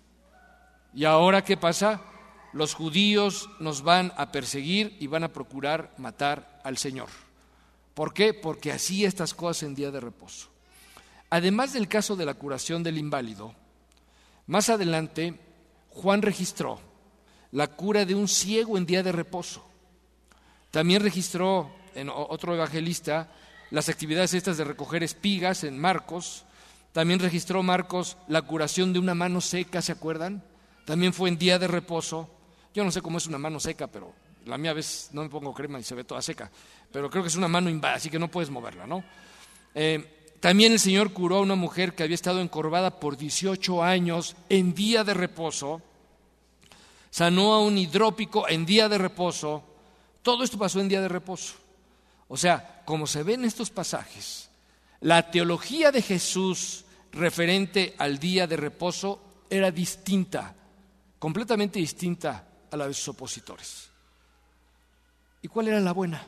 Speaker 1: ¿Y ahora qué pasa? Los judíos nos van a perseguir y van a procurar matar al Señor. ¿Por qué? Porque hacía estas cosas en día de reposo. Además del caso de la curación del inválido, más adelante Juan registró la cura de un ciego en día de reposo. También registró en otro evangelista las actividades estas de recoger espigas en Marcos. También registró Marcos la curación de una mano seca, ¿se acuerdan? También fue en día de reposo. Yo no sé cómo es una mano seca, pero la mía a veces no me pongo crema y se ve toda seca. Pero creo que es una mano inválida, así que no puedes moverla, ¿no? Eh, También el Señor curó a una mujer que había estado encorvada por dieciocho años en día de reposo. Sanó a un hidrópico en día de reposo. Todo esto pasó en día de reposo. O sea, como se ve en estos pasajes, la teología de Jesús referente al día de reposo era distinta, completamente distinta a la de sus opositores. ¿Y cuál era la buena?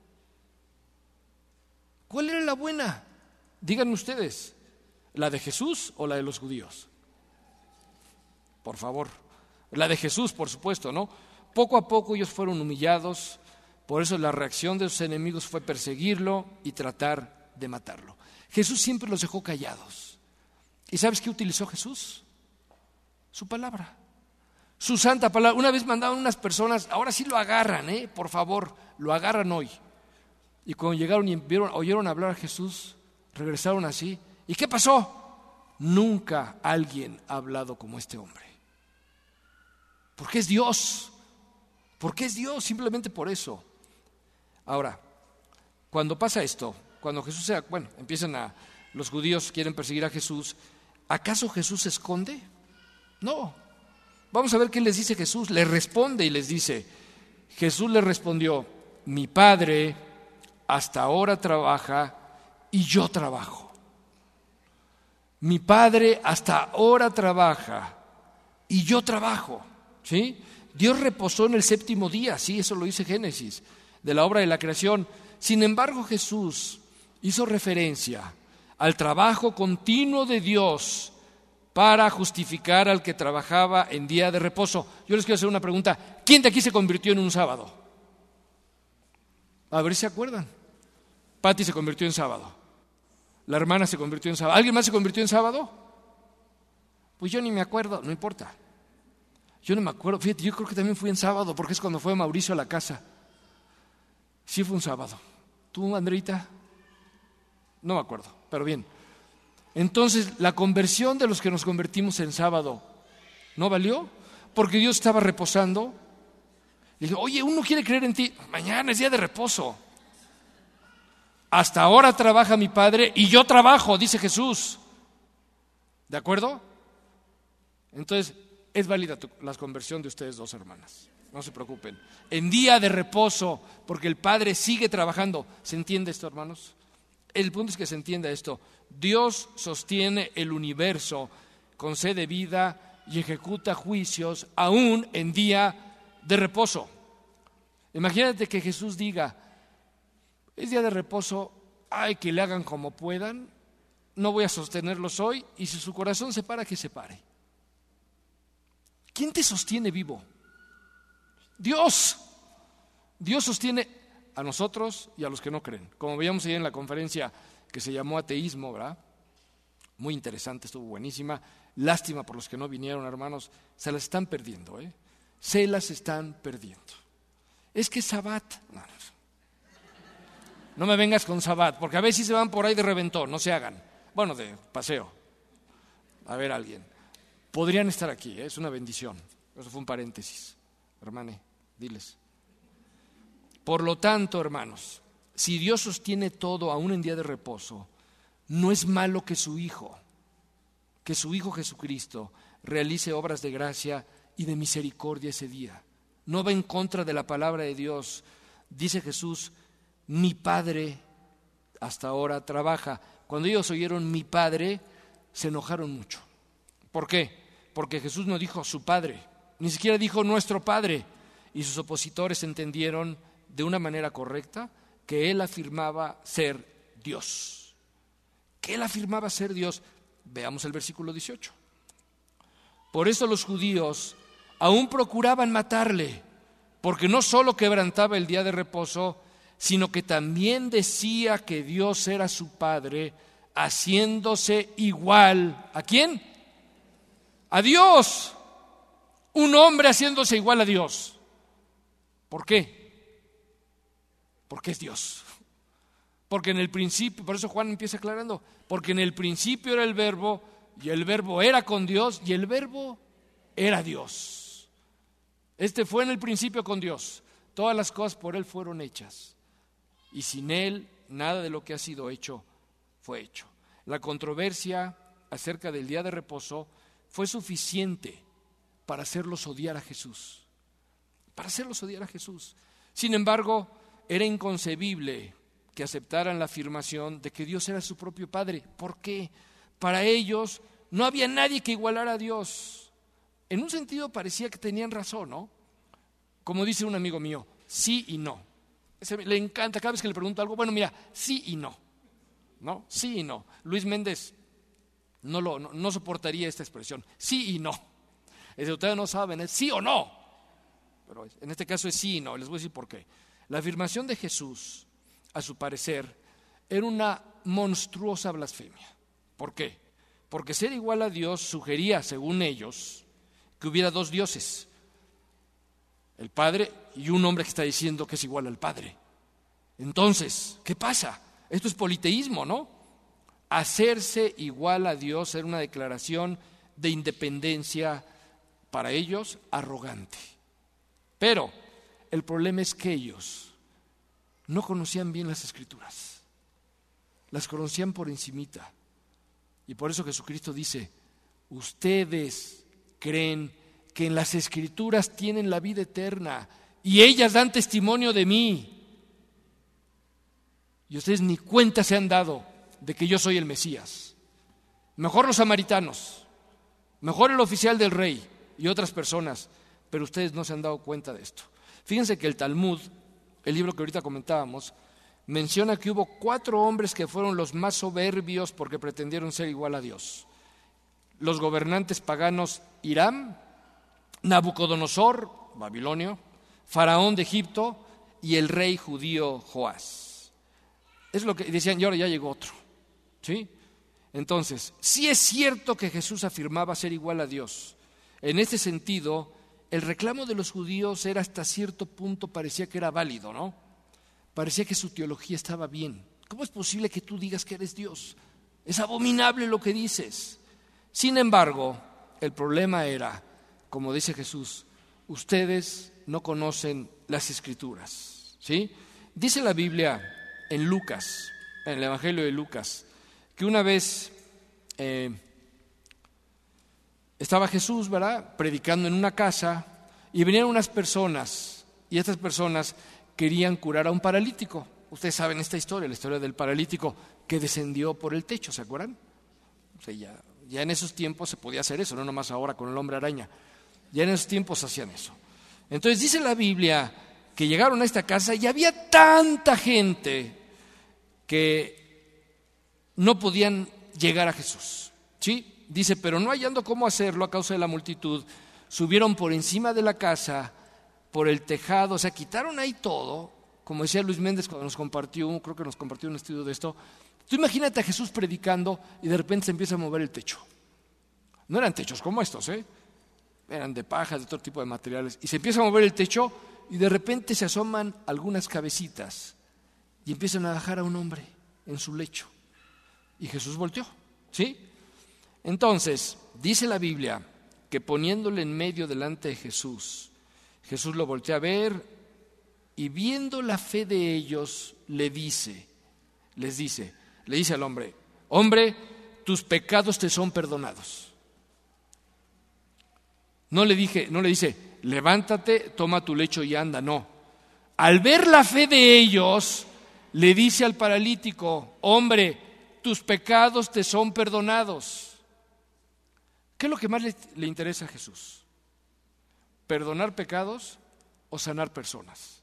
Speaker 1: ¿Cuál era la buena? Díganme ustedes, ¿la de Jesús o la de los judíos? Por favor, la de Jesús, por supuesto, ¿no? Poco a poco ellos fueron humillados, por eso la reacción de sus enemigos fue perseguirlo y tratar de matarlo. Jesús siempre los dejó callados. ¿Y sabes qué utilizó Jesús? Su palabra, su santa palabra. Una vez mandaban unas personas, ahora sí lo agarran, ¿eh? Por favor, lo agarran hoy. Y cuando llegaron y vieron, oyeron hablar a Jesús, regresaron así. ¿Y qué pasó? Nunca alguien ha hablado como este hombre. Porque es Dios. Porque es Dios, simplemente por eso. Ahora, cuando pasa esto, cuando Jesús se, bueno, empiezan a, los judíos quieren perseguir a Jesús, ¿acaso Jesús se esconde? No. Vamos a ver qué les dice Jesús. Les responde y les dice, Jesús les respondió, mi Padre hasta ahora trabaja y yo trabajo. Mi Padre hasta ahora trabaja y yo trabajo, ¿sí? Dios reposó en el séptimo día, sí, eso lo dice Génesis, de la obra de la creación. Sin embargo, Jesús hizo referencia al trabajo continuo de Dios para justificar al que trabajaba en día de reposo. Yo les quiero hacer una pregunta. ¿Quién de aquí se convirtió en un sábado? A ver si se acuerdan. Pati se convirtió en sábado. La hermana se convirtió en sábado. ¿Alguien más se convirtió en sábado? Pues yo ni me acuerdo, no importa. Yo no me acuerdo. Fíjate, yo creo que también fui en sábado, porque es cuando fue Mauricio a la casa. Sí fue un sábado. ¿Tú, Andreita? No me acuerdo, pero bien. Entonces, la conversión de los que nos convertimos en sábado, ¿no valió? Porque Dios estaba reposando. Le dije, oye, uno quiere creer en ti. Mañana es día de reposo. Hasta ahora trabaja mi Padre y yo trabajo, dice Jesús. ¿De acuerdo? Entonces, es válida tu, la conversión de ustedes dos hermanas. No se preocupen. En día de reposo, porque el Padre sigue trabajando. ¿Se entiende esto, hermanos? El punto es que se entienda esto. Dios sostiene el universo, concede vida y ejecuta juicios aún en día de reposo. Imagínate que Jesús diga, es día de reposo, ay, que le hagan como puedan, no voy a sostenerlos hoy, y si su corazón se para, que se pare. ¿Quién te sostiene vivo? Dios. Dios sostiene a nosotros y a los que no creen. Como veíamos ayer en la conferencia que se llamó Ateísmo, ¿verdad? Muy interesante, estuvo buenísima. Lástima por los que no vinieron, hermanos. Se las están perdiendo, ¿eh? Se las están perdiendo. Es que es Sabbat. No, no, no me vengas con Sabbat, porque a veces se van por ahí de reventón, no se hagan. Bueno, de paseo. A ver a alguien. Podrían estar aquí, ¿eh? Es una bendición. Eso fue un paréntesis. Hermane, diles. Por lo tanto, hermanos, si Dios sostiene todo aún en día de reposo, no es malo que su Hijo, que su Hijo Jesucristo realice obras de gracia y de misericordia ese día. No va en contra de la palabra de Dios. Dice Jesús, mi Padre hasta ahora trabaja. Cuando ellos oyeron mi Padre, se enojaron mucho. ¿Por qué? Porque Jesús no dijo su Padre, ni siquiera dijo nuestro Padre. Y sus opositores entendieron de una manera correcta que Él afirmaba ser Dios. Que Él afirmaba ser Dios. Veamos el versículo dieciocho. Por eso los judíos aún procuraban matarle, porque no solo quebrantaba el día de reposo, sino que también decía que Dios era su Padre, haciéndose igual. ¿A quién? A Dios. Un hombre haciéndose igual a Dios. ¿Por qué? Porque es Dios. Porque en el principio, por eso Juan empieza aclarando, porque en el principio era el Verbo, y el Verbo era con Dios, y el Verbo era Dios. Este fue en el principio con Dios. Todas las cosas por Él fueron hechas. Y sin Él, nada de lo que ha sido hecho fue hecho. La controversia acerca del día de reposo fue suficiente para hacerlos odiar a Jesús. Para hacerlos odiar a Jesús. Sin embargo, era inconcebible que aceptaran la afirmación de que Dios era su propio Padre. ¿Por qué? Para ellos no había nadie que igualara a Dios. En un sentido parecía que tenían razón, ¿no? Como dice un amigo mío, sí y no. Ese, le encanta, cada vez que le pregunto algo, bueno, mira, sí y no. ¿No? Sí y no. Luis Méndez no, lo, no, no soportaría esta expresión. Sí y no. Es de ustedes no saben, es sí o no. Pero en este caso es sí y no. Les voy a decir por qué. La afirmación de Jesús, a su parecer, era una monstruosa blasfemia. ¿Por qué? Porque ser igual a Dios sugería, según ellos, que hubiera dos dioses, el Padre y un hombre que está diciendo que es igual al Padre. Entonces, ¿qué pasa? Esto es politeísmo, ¿no? Hacerse igual a Dios era una declaración de independencia para ellos arrogante. Pero el problema es que ellos no conocían bien las Escrituras, las conocían por encimita. Y por eso Jesucristo dice, ustedes creen que en las Escrituras tienen la vida eterna y ellas dan testimonio de mí. Y ustedes ni cuenta se han dado de que yo soy el Mesías. Mejor los samaritanos, mejor el oficial del rey y otras personas, pero ustedes no se han dado cuenta de esto. Fíjense que el Talmud, el libro que ahorita comentábamos, menciona que hubo cuatro hombres que fueron los más soberbios porque pretendieron ser igual a Dios. Los gobernantes paganos Hiram, Nabucodonosor, Babilonio, Faraón de Egipto y el rey judío Joás. Es lo que decían, y ahora ya llegó otro. ¿Sí? Entonces, sí es cierto que Jesús afirmaba ser igual a Dios. En este sentido, el reclamo de los judíos era hasta cierto punto, parecía que era válido, ¿no? Parecía que su teología estaba bien. ¿Cómo es posible que tú digas que eres Dios? Es abominable lo que dices. Sin embargo, el problema era, como dice Jesús, ustedes no conocen las Escrituras, ¿sí? Dice la Biblia en Lucas, en el Evangelio de Lucas, que una vez eh, estaba Jesús, ¿verdad?, predicando en una casa y venían unas personas y estas personas querían curar a un paralítico. Ustedes saben esta historia, la historia del paralítico que descendió por el techo, ¿se acuerdan? O sea, ya, ya en esos tiempos se podía hacer eso, no nomás ahora con el hombre araña. Ya en esos tiempos hacían eso. Entonces dice la Biblia que llegaron a esta casa y había tanta gente que no podían llegar a Jesús, ¿sí? Dice, pero no hallando cómo hacerlo a causa de la multitud, subieron por encima de la casa, por el tejado, o sea, quitaron ahí todo, como decía Luis Méndez cuando nos compartió, creo que nos compartió un estudio de esto. Tú imagínate a Jesús predicando y de repente se empieza a mover el techo. No eran techos como estos, ¿eh? Eran de paja, de otro tipo de materiales. Y se empieza a mover el techo y de repente se asoman algunas cabecitas y empiezan a bajar a un hombre en su lecho. Y Jesús volteó, ¿sí? Entonces, dice la Biblia que poniéndole en medio delante de Jesús, Jesús lo voltea a ver y viendo la fe de ellos, le dice, les dice, le dice al hombre, hombre, tus pecados te son perdonados. No le dije, no le dice, levántate, toma tu lecho y anda, no. Al ver la fe de ellos, le dice al paralítico, hombre, tus pecados te son perdonados. ¿Qué es lo que más le, le interesa a Jesús? ¿Perdonar pecados o sanar personas?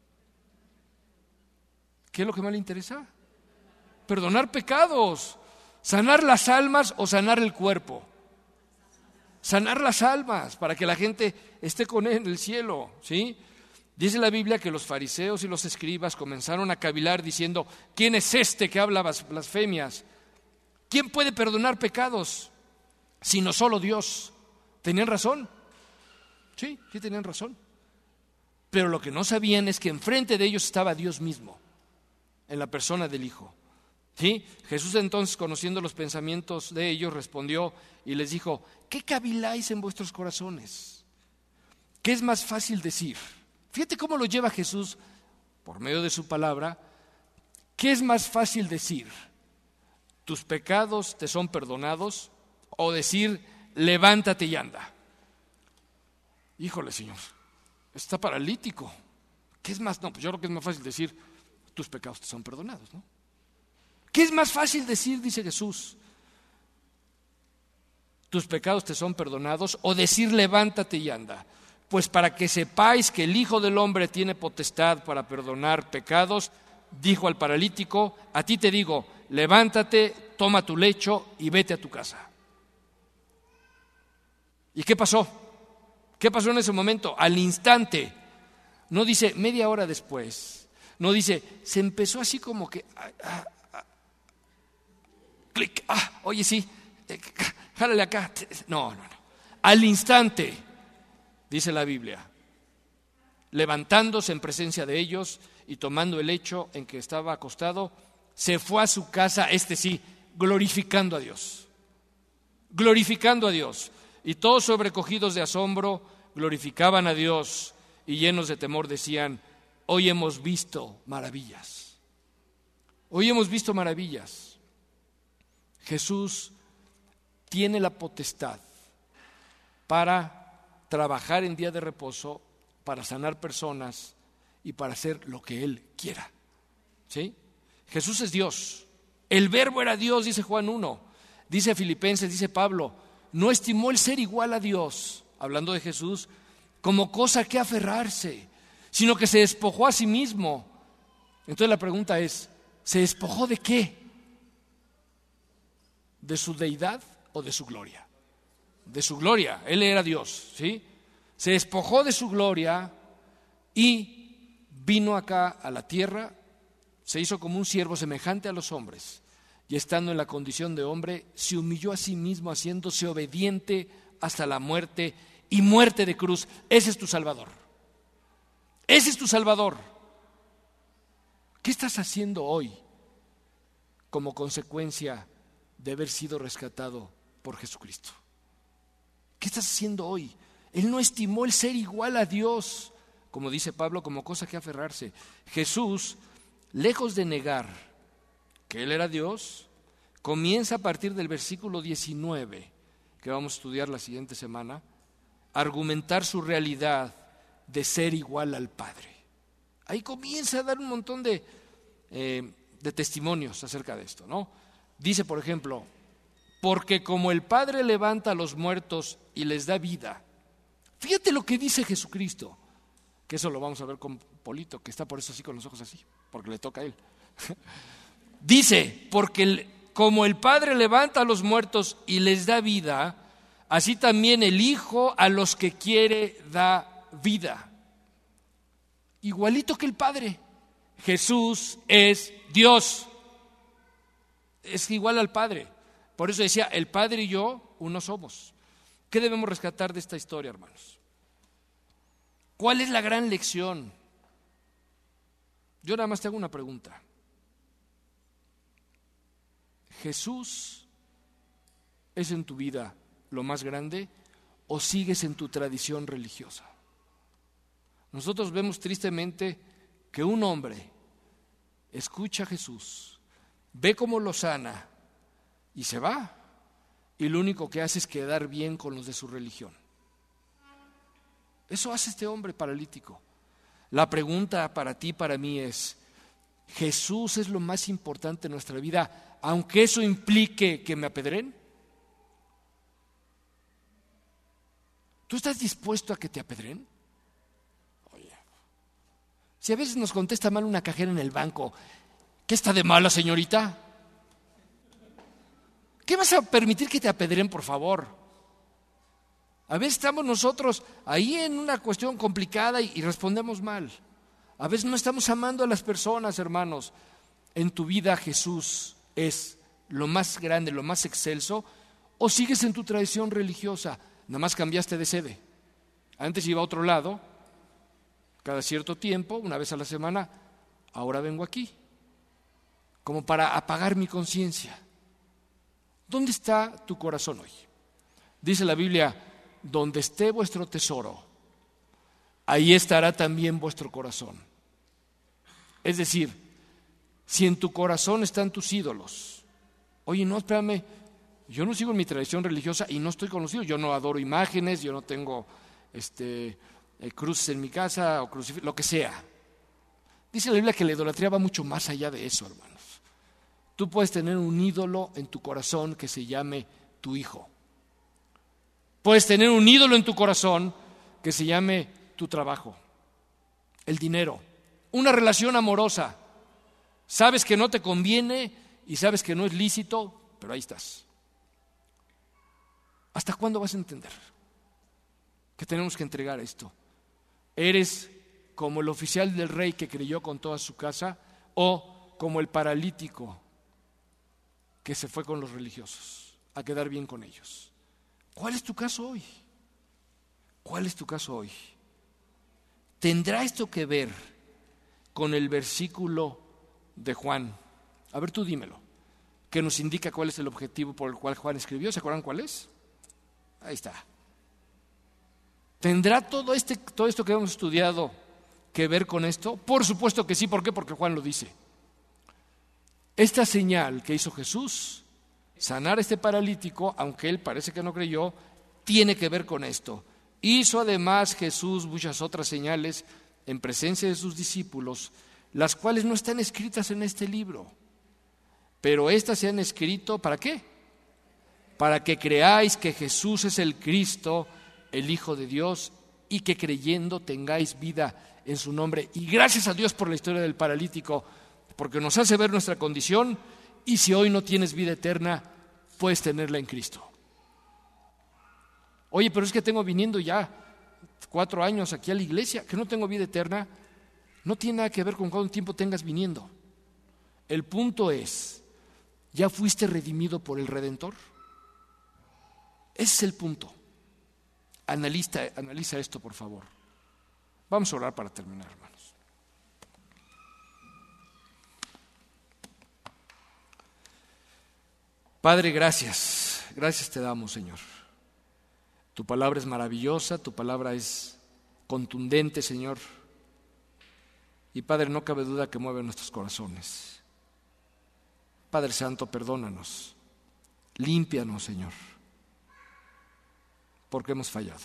Speaker 1: ¿Qué es lo que más le interesa? Perdonar pecados, sanar las almas o sanar el cuerpo. Sanar las almas para que la gente esté con él en el cielo, ¿sí? Dice la Biblia que los fariseos y los escribas comenzaron a cavilar diciendo, ¿quién es este que habla blasfemias? ¿Quién puede perdonar pecados sino solo Dios? ¿Tenían razón? Sí, sí tenían razón. Pero lo que no sabían es que enfrente de ellos estaba Dios mismo, en la persona del Hijo. ¿Sí? Jesús entonces, conociendo los pensamientos de ellos, respondió y les dijo, ¿qué caviláis en vuestros corazones? ¿Qué es más fácil decir? Fíjate cómo lo lleva Jesús por medio de su palabra. ¿Qué es más fácil decir? ¿Tus pecados te son perdonados? O decir, levántate y anda. Híjole, Señor, está paralítico. ¿Qué es más? No, pues yo creo que es más fácil decir, tus pecados te son perdonados, ¿no? ¿Qué es más fácil decir? Dice Jesús, tus pecados te son perdonados, o decir levántate y anda. Pues para que sepáis que el Hijo del Hombre tiene potestad para perdonar pecados, dijo al paralítico, a ti te digo, levántate, toma tu lecho y vete a tu casa. ¿Y qué pasó? ¿Qué pasó en ese momento? Al instante, no dice media hora después, no dice, se empezó así como que, ah, ah, ah, clic, ah, oye sí, eh, jálale acá. No, no, no. Al instante, dice la Biblia, levantándose en presencia de ellos y tomando el lecho en que estaba acostado, se fue a su casa, este sí, glorificando a Dios. Glorificando a Dios. Y todos sobrecogidos de asombro glorificaban a Dios y llenos de temor decían, hoy hemos visto maravillas. Hoy hemos visto maravillas. Jesús tiene la potestad para trabajar en día de reposo, para sanar personas y para hacer lo que Él quiera. ¿Sí? Jesús es Dios. El verbo era Dios, dice Juan uno. Dice Filipenses, dice Pablo, no estimó el ser igual a Dios, hablando de Jesús, como cosa que aferrarse, sino que se despojó a sí mismo. Entonces la pregunta es, ¿se despojó de qué? ¿De su deidad o de su gloria? De su gloria, Él era Dios, ¿sí? Se despojó de su gloria y vino acá a la tierra, se hizo como un siervo semejante a los hombres, y estando en la condición de hombre, se humilló a sí mismo, haciéndose obediente hasta la muerte y muerte de cruz. Ese es tu Salvador. Ese es tu Salvador. ¿Qué estás haciendo hoy como consecuencia de haber sido rescatado por Jesucristo? ¿Qué estás haciendo hoy? Él no estimó el ser igual a Dios, como dice Pablo, como cosa que aferrarse. Jesús, lejos de negar que Él era Dios, comienza a partir del versículo diecinueve, que vamos a estudiar la siguiente semana, a argumentar su realidad de ser igual al Padre. Ahí comienza a dar un montón de, eh, de testimonios acerca de esto, ¿no? Dice, por ejemplo, porque como el Padre levanta a los muertos y les da vida. Fíjate lo que dice Jesucristo, que eso lo vamos a ver con Polito, que está por eso así con los ojos así, porque le toca a él. Dice, porque el, como el Padre levanta a los muertos y les da vida, así también el Hijo a los que quiere da vida. Igualito que el Padre. Jesús es Dios. Es igual al Padre. Por eso decía, el Padre y yo, uno somos. ¿Qué debemos rescatar de esta historia, hermanos? ¿Cuál es la gran lección? Yo nada más te hago una pregunta. ¿Jesús es en tu vida lo más grande o sigues en tu tradición religiosa? Nosotros vemos tristemente que un hombre escucha a Jesús, ve cómo lo sana y se va, y lo único que hace es quedar bien con los de su religión. Eso hace este hombre paralítico. La pregunta para ti, para mí es, ¿Jesús es lo más importante en nuestra vida, aunque eso implique que me apedreen? ¿Tú estás dispuesto a que te apedreen? Oye, si a veces nos contesta mal una cajera en el banco, ¿qué está de mala, señorita? ¿Qué vas a permitir que te apedreen, por favor? A veces estamos nosotros ahí en una cuestión complicada y, y respondemos mal. A veces no estamos amando a las personas, hermanos. En tu vida Jesús es lo más grande, lo más excelso, o sigues en tu tradición religiosa, nada más cambiaste de sede. Antes iba a otro lado, cada cierto tiempo, una vez a la semana, ahora vengo aquí, como para apagar mi conciencia. ¿Dónde está tu corazón hoy? Dice la Biblia, donde esté vuestro tesoro, ahí estará también vuestro corazón. Es decir, si en tu corazón están tus ídolos, oye, no, espérame, yo no sigo en mi tradición religiosa y no estoy conocido, yo no adoro imágenes, yo no tengo este, eh, cruces en mi casa o crucifijos, lo que sea. Dice la Biblia que la idolatría va mucho más allá de eso, hermanos. Tú puedes tener un ídolo en tu corazón que se llame tu hijo. Puedes tener un ídolo en tu corazón que se llame tu trabajo, el dinero, una relación amorosa. Sabes que no te conviene y sabes que no es lícito, pero ahí estás. ¿Hasta cuándo vas a entender que tenemos que entregar esto? ¿Eres como el oficial del rey que creyó con toda su casa o como el paralítico que se fue con los religiosos a quedar bien con ellos? ¿Cuál es tu caso hoy? ¿Cuál es tu caso hoy? ¿Tendrá esto que ver con el versículo de Juan? A ver, tú dímelo, que nos indica cuál es el objetivo por el cual Juan escribió. ¿Se acuerdan cuál es? Ahí está. ¿Tendrá todo, este, todo esto que hemos estudiado que ver con esto? Por supuesto que sí. ¿Por qué? Porque Juan lo dice. Esta señal que hizo Jesús, sanar a este paralítico, aunque él parece que no creyó, tiene que ver con esto. Hizo además Jesús muchas otras señales en presencia de sus discípulos, las cuales no están escritas en este libro, pero éstas se han escrito, ¿para qué? Para que creáis que Jesús es el Cristo, el Hijo de Dios, y que creyendo tengáis vida en su nombre. Y gracias a Dios por la historia del paralítico, porque nos hace ver nuestra condición, y si hoy no tienes vida eterna, puedes tenerla en Cristo. Oye, pero es que tengo viniendo ya cuatro años aquí a la iglesia, que no tengo vida eterna. No tiene nada que ver con cuánto tiempo tengas viniendo. El punto es, ¿ya fuiste redimido por el Redentor? Ese es el punto. Analiza, analiza esto, por favor. Vamos a orar para terminar, hermanos. Padre, gracias. Gracias te damos, Señor. Tu palabra es maravillosa, tu palabra es contundente, Señor. Y Padre, no cabe duda que mueve nuestros corazones. Padre Santo, perdónanos, límpianos, Señor, porque hemos fallado.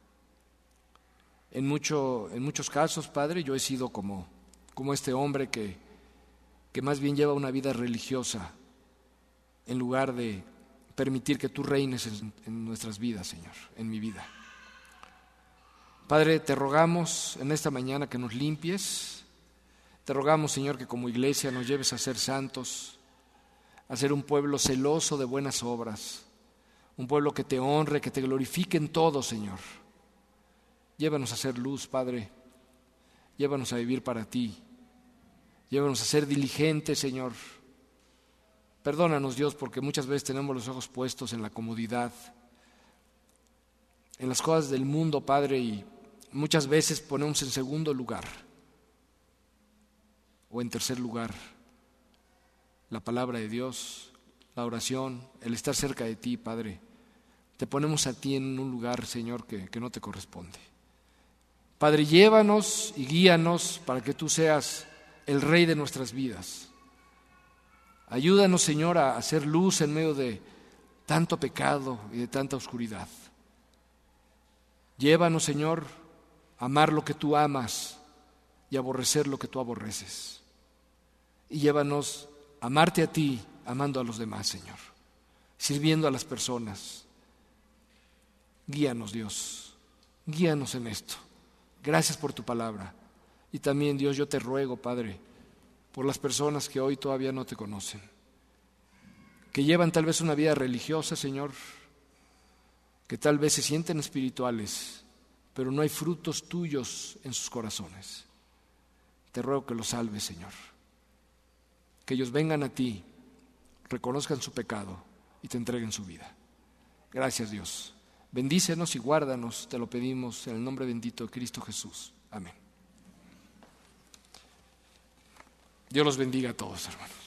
Speaker 1: En, mucho, en muchos casos, Padre, yo he sido como, como este hombre que, que más bien lleva una vida religiosa en lugar de permitir que tú reines en, en nuestras vidas, Señor, en mi vida. Padre, te rogamos en esta mañana que nos limpies. Te rogamos, Señor, que como iglesia nos lleves a ser santos, a ser un pueblo celoso de buenas obras, un pueblo que te honre, que te glorifique en todo, Señor. Llévanos a ser luz, Padre. Llévanos a vivir para ti. Llévanos a ser diligentes, Señor. Perdónanos, Dios, porque muchas veces tenemos los ojos puestos en la comodidad, en las cosas del mundo, Padre, y muchas veces ponemos en segundo lugar o en tercer lugar la palabra de Dios, la oración, el estar cerca de ti, Padre. Te ponemos a ti en un lugar, Señor, que, que no te corresponde. Padre, llévanos y guíanos para que tú seas el Rey de nuestras vidas. Ayúdanos, Señor, a hacer luz en medio de tanto pecado y de tanta oscuridad. Llévanos, Señor, a amar lo que tú amas y aborrecer lo que tú aborreces. Y llévanos a amarte a ti, amando a los demás, Señor, sirviendo a las personas. Guíanos, Dios, guíanos en esto. Gracias por tu palabra. Y también, Dios, yo te ruego, Padre, por las personas que hoy todavía no te conocen, que llevan tal vez una vida religiosa, Señor, que tal vez se sienten espirituales, pero no hay frutos tuyos en sus corazones. Te ruego que los salves, Señor, que ellos vengan a ti, reconozcan su pecado y te entreguen su vida. Gracias, Dios. Bendícenos y guárdanos, te lo pedimos en el nombre bendito de Cristo Jesús. Amén. Dios los bendiga a todos, hermanos.